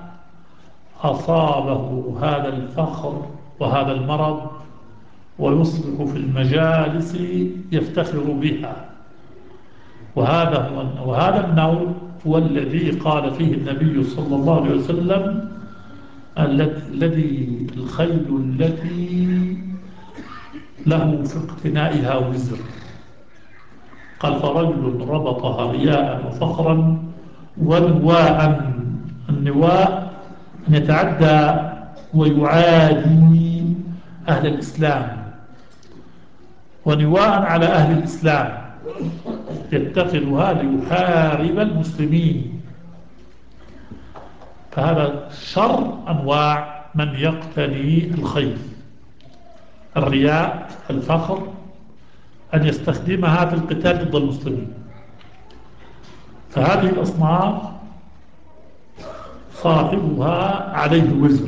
أصابه هذا الفخر وهذا المرض، ويصبح في المجالس يفتخر بها. وهذا هو وهذا النوع هو الذي قال فيه النبي صلى الله عليه وسلم: الذي الخيل التي له في اقتنائها وزر. قال: فرجل ربطها رياء وفخرا ونواء. النواء أن يتعدى ويعادي أهل الإسلام، ونواء على أهل الإسلام يتخذها ليحارب المسلمين. فهذا شر أنواع من يقتني الخيل: الرياء، الفخر، أن يستخدمها في القتال ضد المسلمين. فهذه الأصناف صاحبها عليه وزر.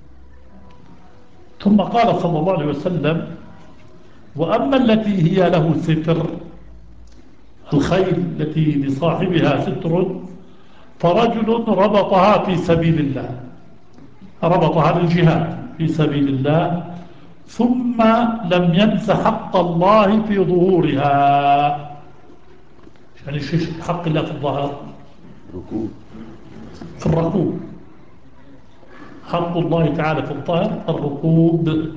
ثم قال صلى الله عليه وسلم: وأما التي هي له ستر، الخيل التي لصاحبها ستر، فرجل ربطها في سبيل الله، ربطها للجهاد في سبيل الله، ثم لم ينس حق الله في ظهورها. يعني شو حق الله في الظهر؟ ركوب. في الركوب. حق الله تعالى في الظهر الركوب،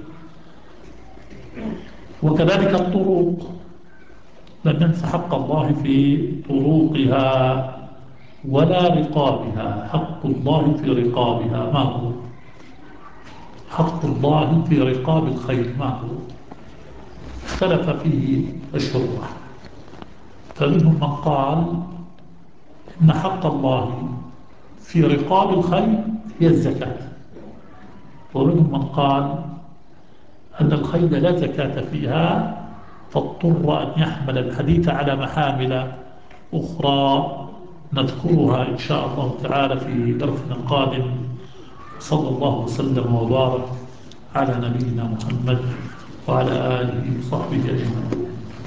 وكذلك الطرق، لم ينس حق الله في طرقها ولا رقابها. حق الله في رقابها ما هو؟ حق الله في رقاب الخيل ما هو؟ اختلف فيه الشروح، فمنهم من قال إن حق الله في رقاب الخيل هي الزكاة، ومنهم من قال أن الخيل لا زكاة فيها، فاضطر أن يحمل الحديث على محامل أخرى نذكرها إن شاء الله تعالى في درسنا القادم. صلى الله وسلم وبارك على نبينا محمد وعلى آله وصحبه أجمعين.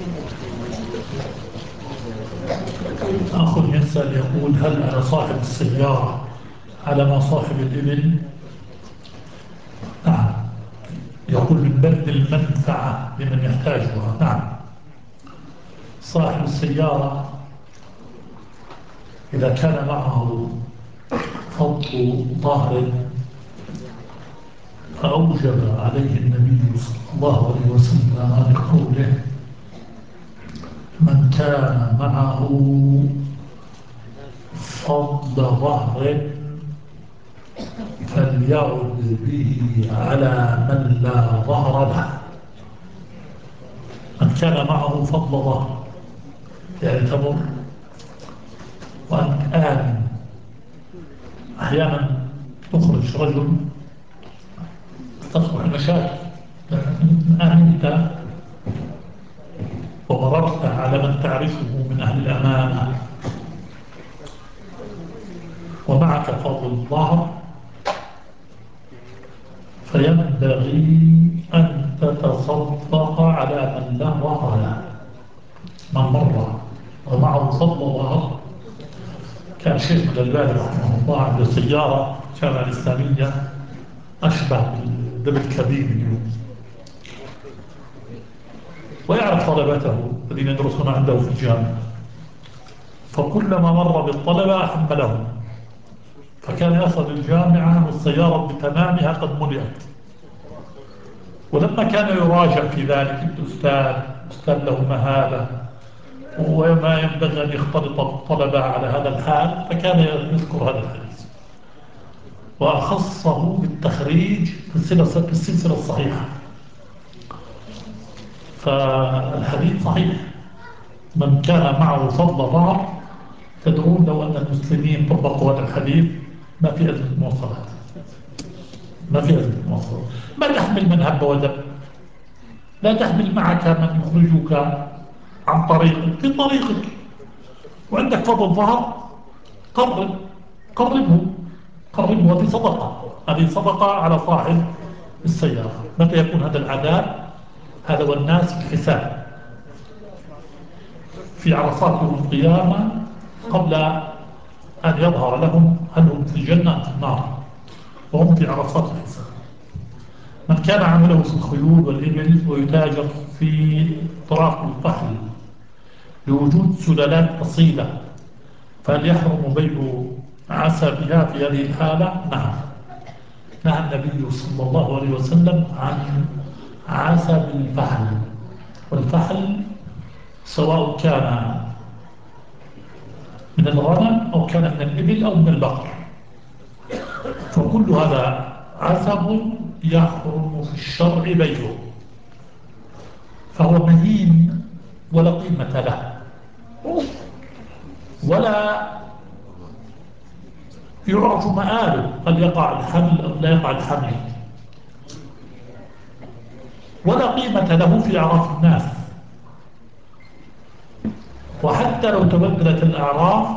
أخ يسأل يقول: هل أنا صاحب السيارة على ما صاحب الإبل؟ نعم. يقول: من بذل المنفعة لمن يحتاجها. نعم، صاحب السيارة إذا كان معه فضل ظهر فأوجب عليه النبي صلى الله عليه وسلم بقوله: من كان معه فضل ظهر فليعد به على من لا ظهر له. من كان معه فضل ظهر، يعني تمر وأنت آمن. أحيانا تخرج رجل تصبح المشاكل، آمنت ومررت على من تعرفه من أهل الأمانة ومعك فضل الظهر، فينبغي أن تتصدق على من لا ظهر له. من مر ومعه فضل ظهر، كان شيخ من الألباني رحمه الله عنده سيارة كان الإسلامية أشبه بالدب الكبير اليوم، ويعرف طلبته الذين يدرسون عنده في الجامعة، فكلما مر بالطلبة حملهم، فكان يصل الجامعة والسيارة بتمامها قد ملئت. ولما كان يراجع في ذلك الأستاذ أستاذ له مهابة وما ينبغي أن يختلط الطلبة على هذا الحال، فكان يذكر هذا الحديث وأخصه بالتخريج في السلسلة الصحيحة. فالحديث صحيح: من كان معه فضل ظهر. تدرون لو أن المسلمين طبقوا هذا الحديث ما في أزمة مواصلات، ما في أزمة مواصلات. ما تحمل من هب ودب، لا تحمل معك من يخرجك عن طريقك في طريقك، وعندك فضل ظهر قرب قربه قربه. هذه صدقة، هذه صدقة على صاحب السيارة. متى يكون هذا العذاب؟ هذا والناس في الحساب في عرصات يوم القيامة قبل أن يظهر لهم هل هم في الجنة أم في النار، وهم في عرصات الحساب. من كان عمله في الخيول والإبل ويتاجر في طراق الفحل لوجود سلالات أصيلة، فهل يحرم بيع عسبها في هذه الحالة؟ نعم. نهى النبي صلى الله عليه وسلم عن عسب الفحل، والفحل سواء كان من الغنم أو كان من الإبل أو من البقر، فكل هذا عسب يحرم في الشرع بيعه، فهو مهين ولا قيمة له، ولا يعرف مآله، هل يقع الحمل أو لا يقع الحمل، ولا قيمة له في أعراف الناس. وحتى لو تبدلت الأعراف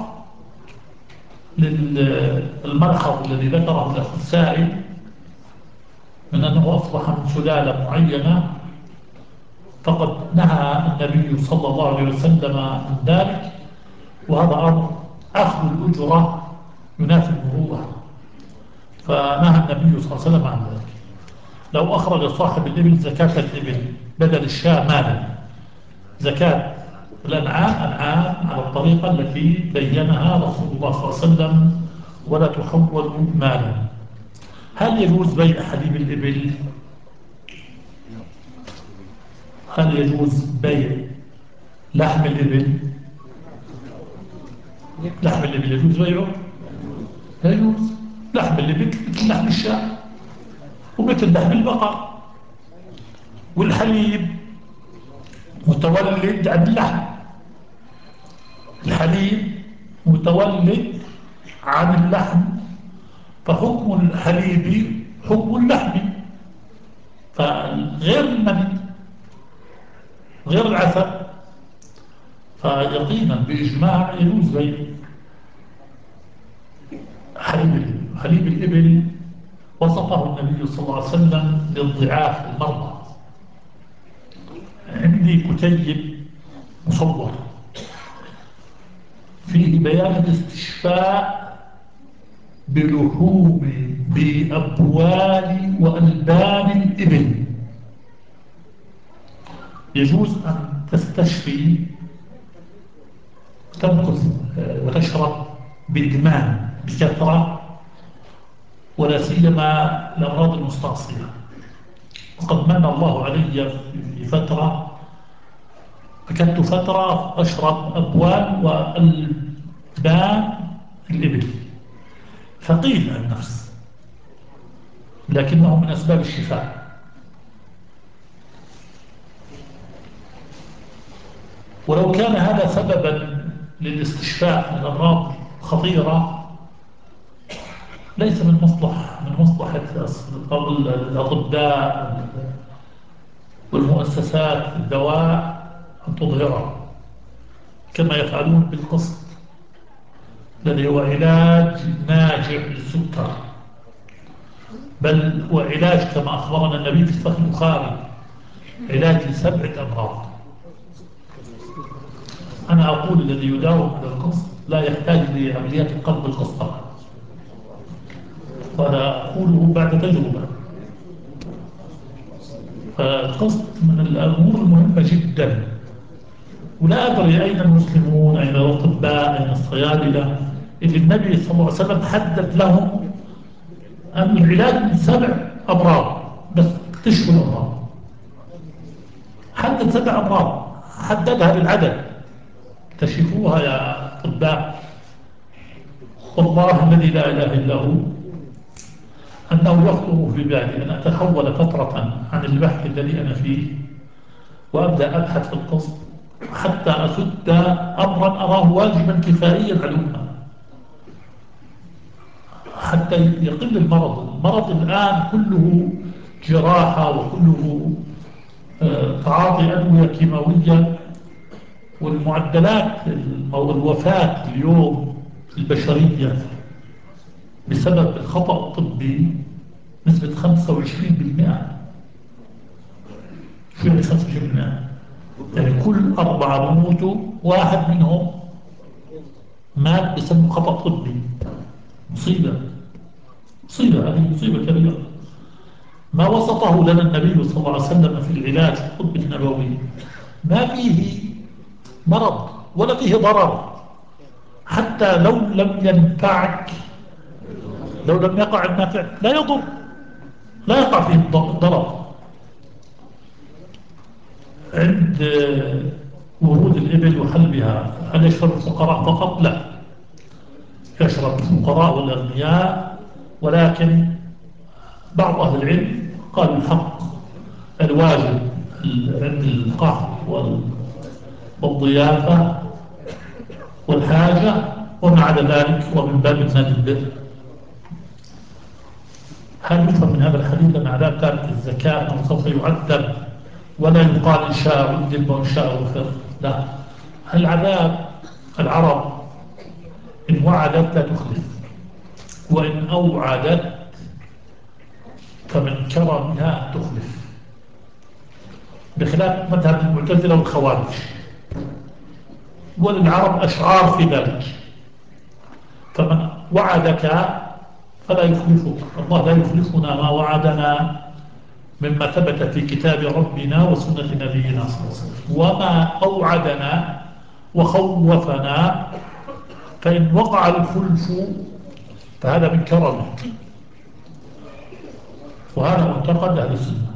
للملحظ الذي ذكره الأخ السائل من أنه أصبح من سلالة معينة، فقد نهى النبي صلى الله عليه وسلم عن ذلك، وهذا أمر أخذ الأجرة ينافي المروءة، فنهى النبي صلى الله عليه وسلم عن ذلك. لو أخرج صاحب الإبل زكاة الإبل بدل الشاة مالا، زكاة الأنعام أنعام على الطريقة التي بينها رسول الله صلى الله عليه وسلم، ولا تحول مالا. هل يجوز بيع حليب الإبل؟ هل يجوز بيع لحم الإبل؟ لحم الإبل يجوز بيعه؟ لا يجوز. لحم الإبل مثل لحم الشاة ومثل لحم البقر، والحليب متولد عن اللحم. الحليب متولد عن اللحم، فحكم الحليب حكم اللحم، فغير المني غير العسل، فيقينا بإجماع يجوز بيع حليب الإبل. حليب الإبل وصفه النبي صلى الله عليه وسلم للضعاف المرضى. عندي كتيب مصور فيه بيان الاستشفاء بلحوم بأبوال وألبان الإبل. يجوز أن تستشفي تمكث وتشرب بإدمان بكثرة، ولا سيما الأمراض المستعصية. وقد من الله علي في فترة، فكنت فترة أشرب أبوال وألبان الإبل، ثقيل النفس، لكنه من أسباب الشفاء. ولو كان هذا سببا للاستشفاء من أمراض خطيرة ليس من مصلح من مصلحة الأطباء والمؤسسات الدواء أن تظهره كما يفعلون بالقسط الذي هو علاج ناجع للسكر، بل هو علاج كما أخبرنا النبي في صحيح البخاري علاج لسبعة أمراض. أنا أقول الذي يداوم من القسط لا يحتاج لعمليات القلب القسطرة، وأنا أقوله بعد تجربة. فالقسط من الأمور المهمة جدا، ولا أدري أين المسلمون، أين الأطباء، أين الصيادلة، إذ النبي صلى الله عليه وسلم حدد لهم أن العلاج من سبع أمراض بس اكتشفوا الأمراض، حدد سبع أمراض حددها بالعدد، اكتشفوها يا أطباء. والله الذي لا إله إلا هو أنه يخطر في بالي أن أتحول فترة عن البحث الذي أنا فيه وأبدأ أبحث في القسط حتى أسد أمرا أراه واجبا كفائيا على الأمة حتى يقل المرض. المرض الآن كله جراحة وكله تعاطي أدوية كيماوية، والمعدلات الوفاة اليوم البشرية بسبب الخطأ الطبي نسبة خمسة وعشرين بالمئة. شو يعني خمسة وعشرين بالمئة؟ يعني كل أربعة بموتوا واحد منهم مات بسبب خطأ طبي. مصيبة، مصيبة، هذه مصيبة كبيرة. ما وصفه لنا النبي صلى الله عليه وسلم في العلاج في الطب النبوي ما فيه مرض ولا فيه ضرر، حتى لو لم ينفعك، لو لم يقع النافع لا يضر، لا يقع فيه الضرر. عند ورود الإبل وحلبها هل يشرب الفقراء فقط؟ لا، يشرب الفقراء والأغنياء، ولكن بعض أهل العلم قالوا الحق الواجب عند القحط والضيافة والحاجة، وما عدا ذلك ومن باب الندب. هل يفهم من هذا الحديث أن عذاب تارك الزكاة أنه سوف يعذب ولا يقال إن شاء عذب وإن شاء غفر؟ لا، العذاب العرب إن وعدت لا تخلف، وإن أوعدت فمن كرمها تخلف، بخلاف مذهب المعتزلة والخوارج. وللعرب أشعار في ذلك، فمن وعدك فلا يخلفك، الله لا يخلفنا ما وعدنا مما ثبت في كتاب ربنا وسنة نبينا صلى الله عليه وسلم. وما أوعدنا وخوفنا فإن وقع الخلف فهذا من كرمه، وهذا معتقد أهل السنة.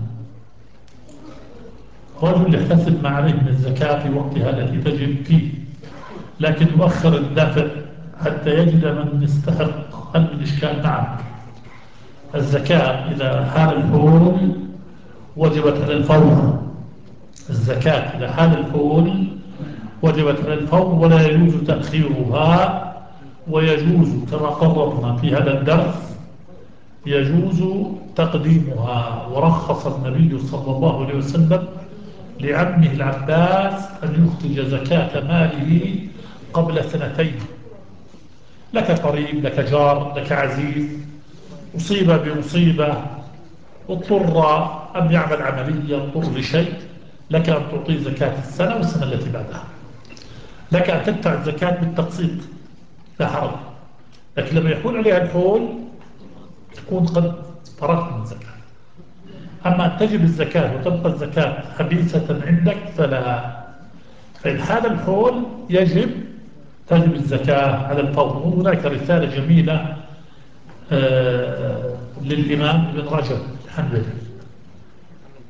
رجل يحتسب ما عليه من الزكاة في وقتها التي تجب فيه، لكن يؤخر الدفع حتى يجد من يستحق. هل من إشكال؟ نعم. الزكاة إذا حال الحول وجبت على الفور، الزكاة إذا حال الحول وجبت على الفور، ولا يجوز تأخيرها، ويجوز كما قررنا في هذا الدرس يجوز تقديمها. ورخص النبي صلى الله عليه وسلم لعمه العباس أن يخرج زكاة ماله قبل سنتين. لك قريب، لك جار، لك عزيز أصيب بمصيبة، اضطر أن يعمل عملية، اضطر لشيء، لك أن تعطي زكاة السنة والسنة التي بعدها، لك أن تدفع الزكاة بالتقسيط لا حرج. لكن لما يحول عليها الحول تكون قد فرغت من الزكاة. أما أن تجب الزكاة وتبقى الزكاة حبيسة عندك فلا. فإن حال الحول يجب تجب الزكاة على الفور. وهناك رسالة جميلة آه للإمام ابن رجب الحنبلي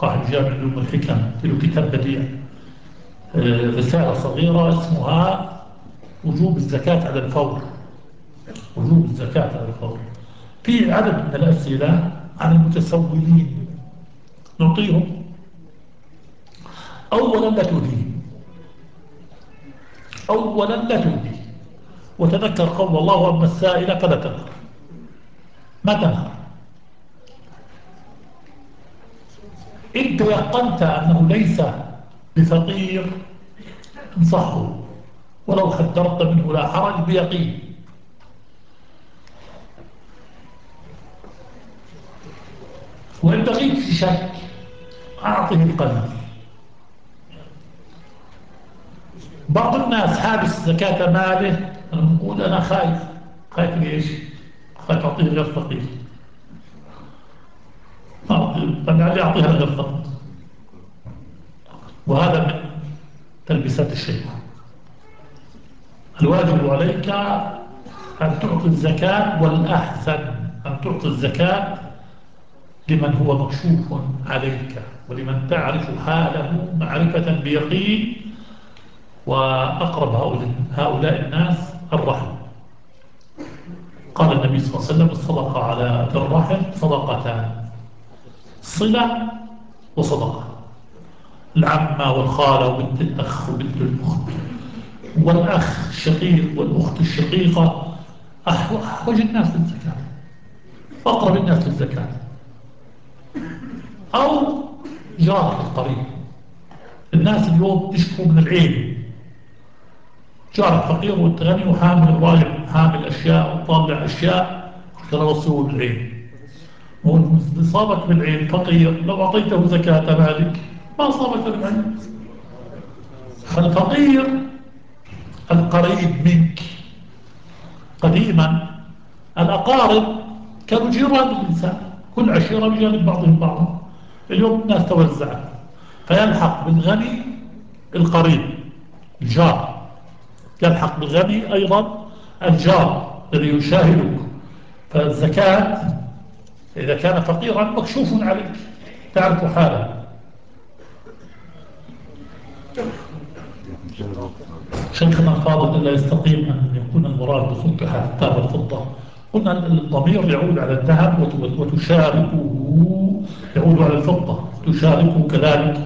صاحب جامع علوم الحكم له كتاب بديع، آه، رسالة صغيرة اسمها وجوب الزكاة على الفور. وجوب الزكاة على الفور. في عدد من الأسئلة عن المتسولين نعطيهم. أولا لا تؤذيه، أولا لا تؤذيه، وتذكر قول الله أما السائل فلا تنهر. ما تنهر. إن تيقنت أنه ليس بفقير انصحه، ولو خدرت منه لا حرج بيقين. وإن بغيت في شك أعطه القليل. بعض الناس حابس زكاة ماله، أنا بقول أنا خايف. خايف ليش؟ خايف أعطيه غير فقير، فلعلي أعطيها غير فقير. وهذا من تلبسات الشيطان. الواجب عليك أن تعطي الزكاة، والأحسن أن تعطي الزكاة لمن هو مكشوف عليك، ولمن تعرف حاله معرفة بيقين. وأقرب هؤلاء الناس الرحم. قال النبي صلى الله عليه وسلم الصدقة على الرحم صدقتان: صلة وصدقة. العمة والخالة وبنت الأخ وبنت الأخت والأخ الشقيق والأخت الشقيقة أحوج الناس للزكاة، أقرب الناس للزكاة. أو جارك القريب. الناس اليوم تشكو من العين. جارك فقير وانت غني وحامل راجع حامل أشياء وطالع أشياء، ترى وصوه بالعين. وإصابك بالعين فقير، لو أعطيته زكاة مالك ما أصابك بالعين. فالفقير القريب منك. قديما الأقارب كانوا جيران الإنسان، كل عشيرة بجانب بعضهم بعضا. اليوم الناس توزعت، فيلحق بالغني القريب الجار، يلحق بالغني أيضا الجار الذي يشاهدك. فالزكاة إذا كان فقيرا مكشوف عليك، تعرف حاله. شيخنا الفاضل لا يستقيم أن يكون المراد بخطها الذهب والفضة. قلنا الضمير يعود على الذهب وتشاركه يعود على الفضة، تشاركه كذلك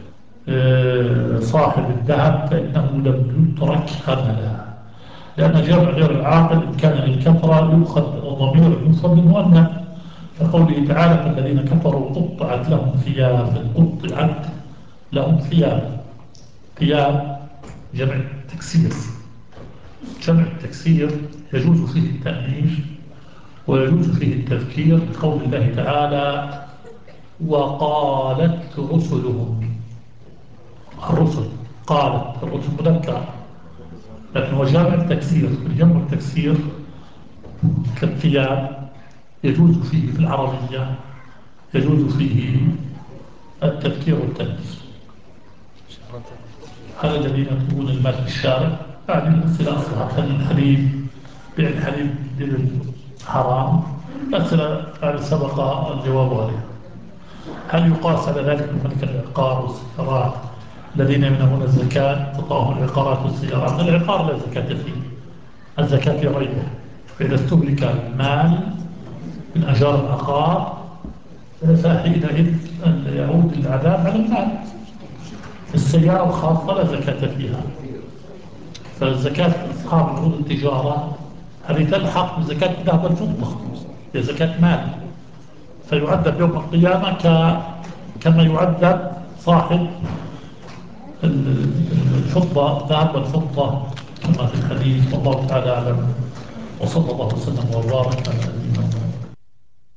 صاحب الذهب، فإنه لم يترك هملا. لأن جمع غير العاقل إن كان للكثرة يؤخذ الضمير يؤخذ بالمؤنث، كقوله تعالى فالذين كفروا قطعت لهم ثياب. قطعت لهم ثياب. ثياب جمع تكسير. جمع التكسير يجوز فيه التأنيث ويجوز فيه التذكير، لقول الله تعالى وقالت رسلهم. الرسل قالت الرسل مذكر، لكن هو جامع التكسير. الجمع التكسير كالثياب يجوز فيه في العربية، يجوز فيه التذكير والتأنيث. هذا الذين يطلبون المال في الشارع. هذه الأسئلة أصبحت هل الحليب بيع الحليب حرام؟ أسئلة هذه سبق الجواب عليها. هل يقاس على ذلك بملك العقار والسيارات الذين يمنعون الزكاة؟ تطاهم العقارات والسيارات. العقار لا زكاة فيه، الزكاة في ريبه. فإذا استهلك المال من أجار العقار فحينئذ يعود العذاب على المال. السيارة الخاصة لا زكاة فيها. فالزكاة أصحاب عروض التجارة هذه تلحق بزكاة الذهب والفضة، هي زكاة مال، فيعذب يوم القيامة ك... كما يعذب صاحب الفضة الذهب والفضة كما في الحديث. والله تعالى أعلم، وصلى الله وسلم وبارك على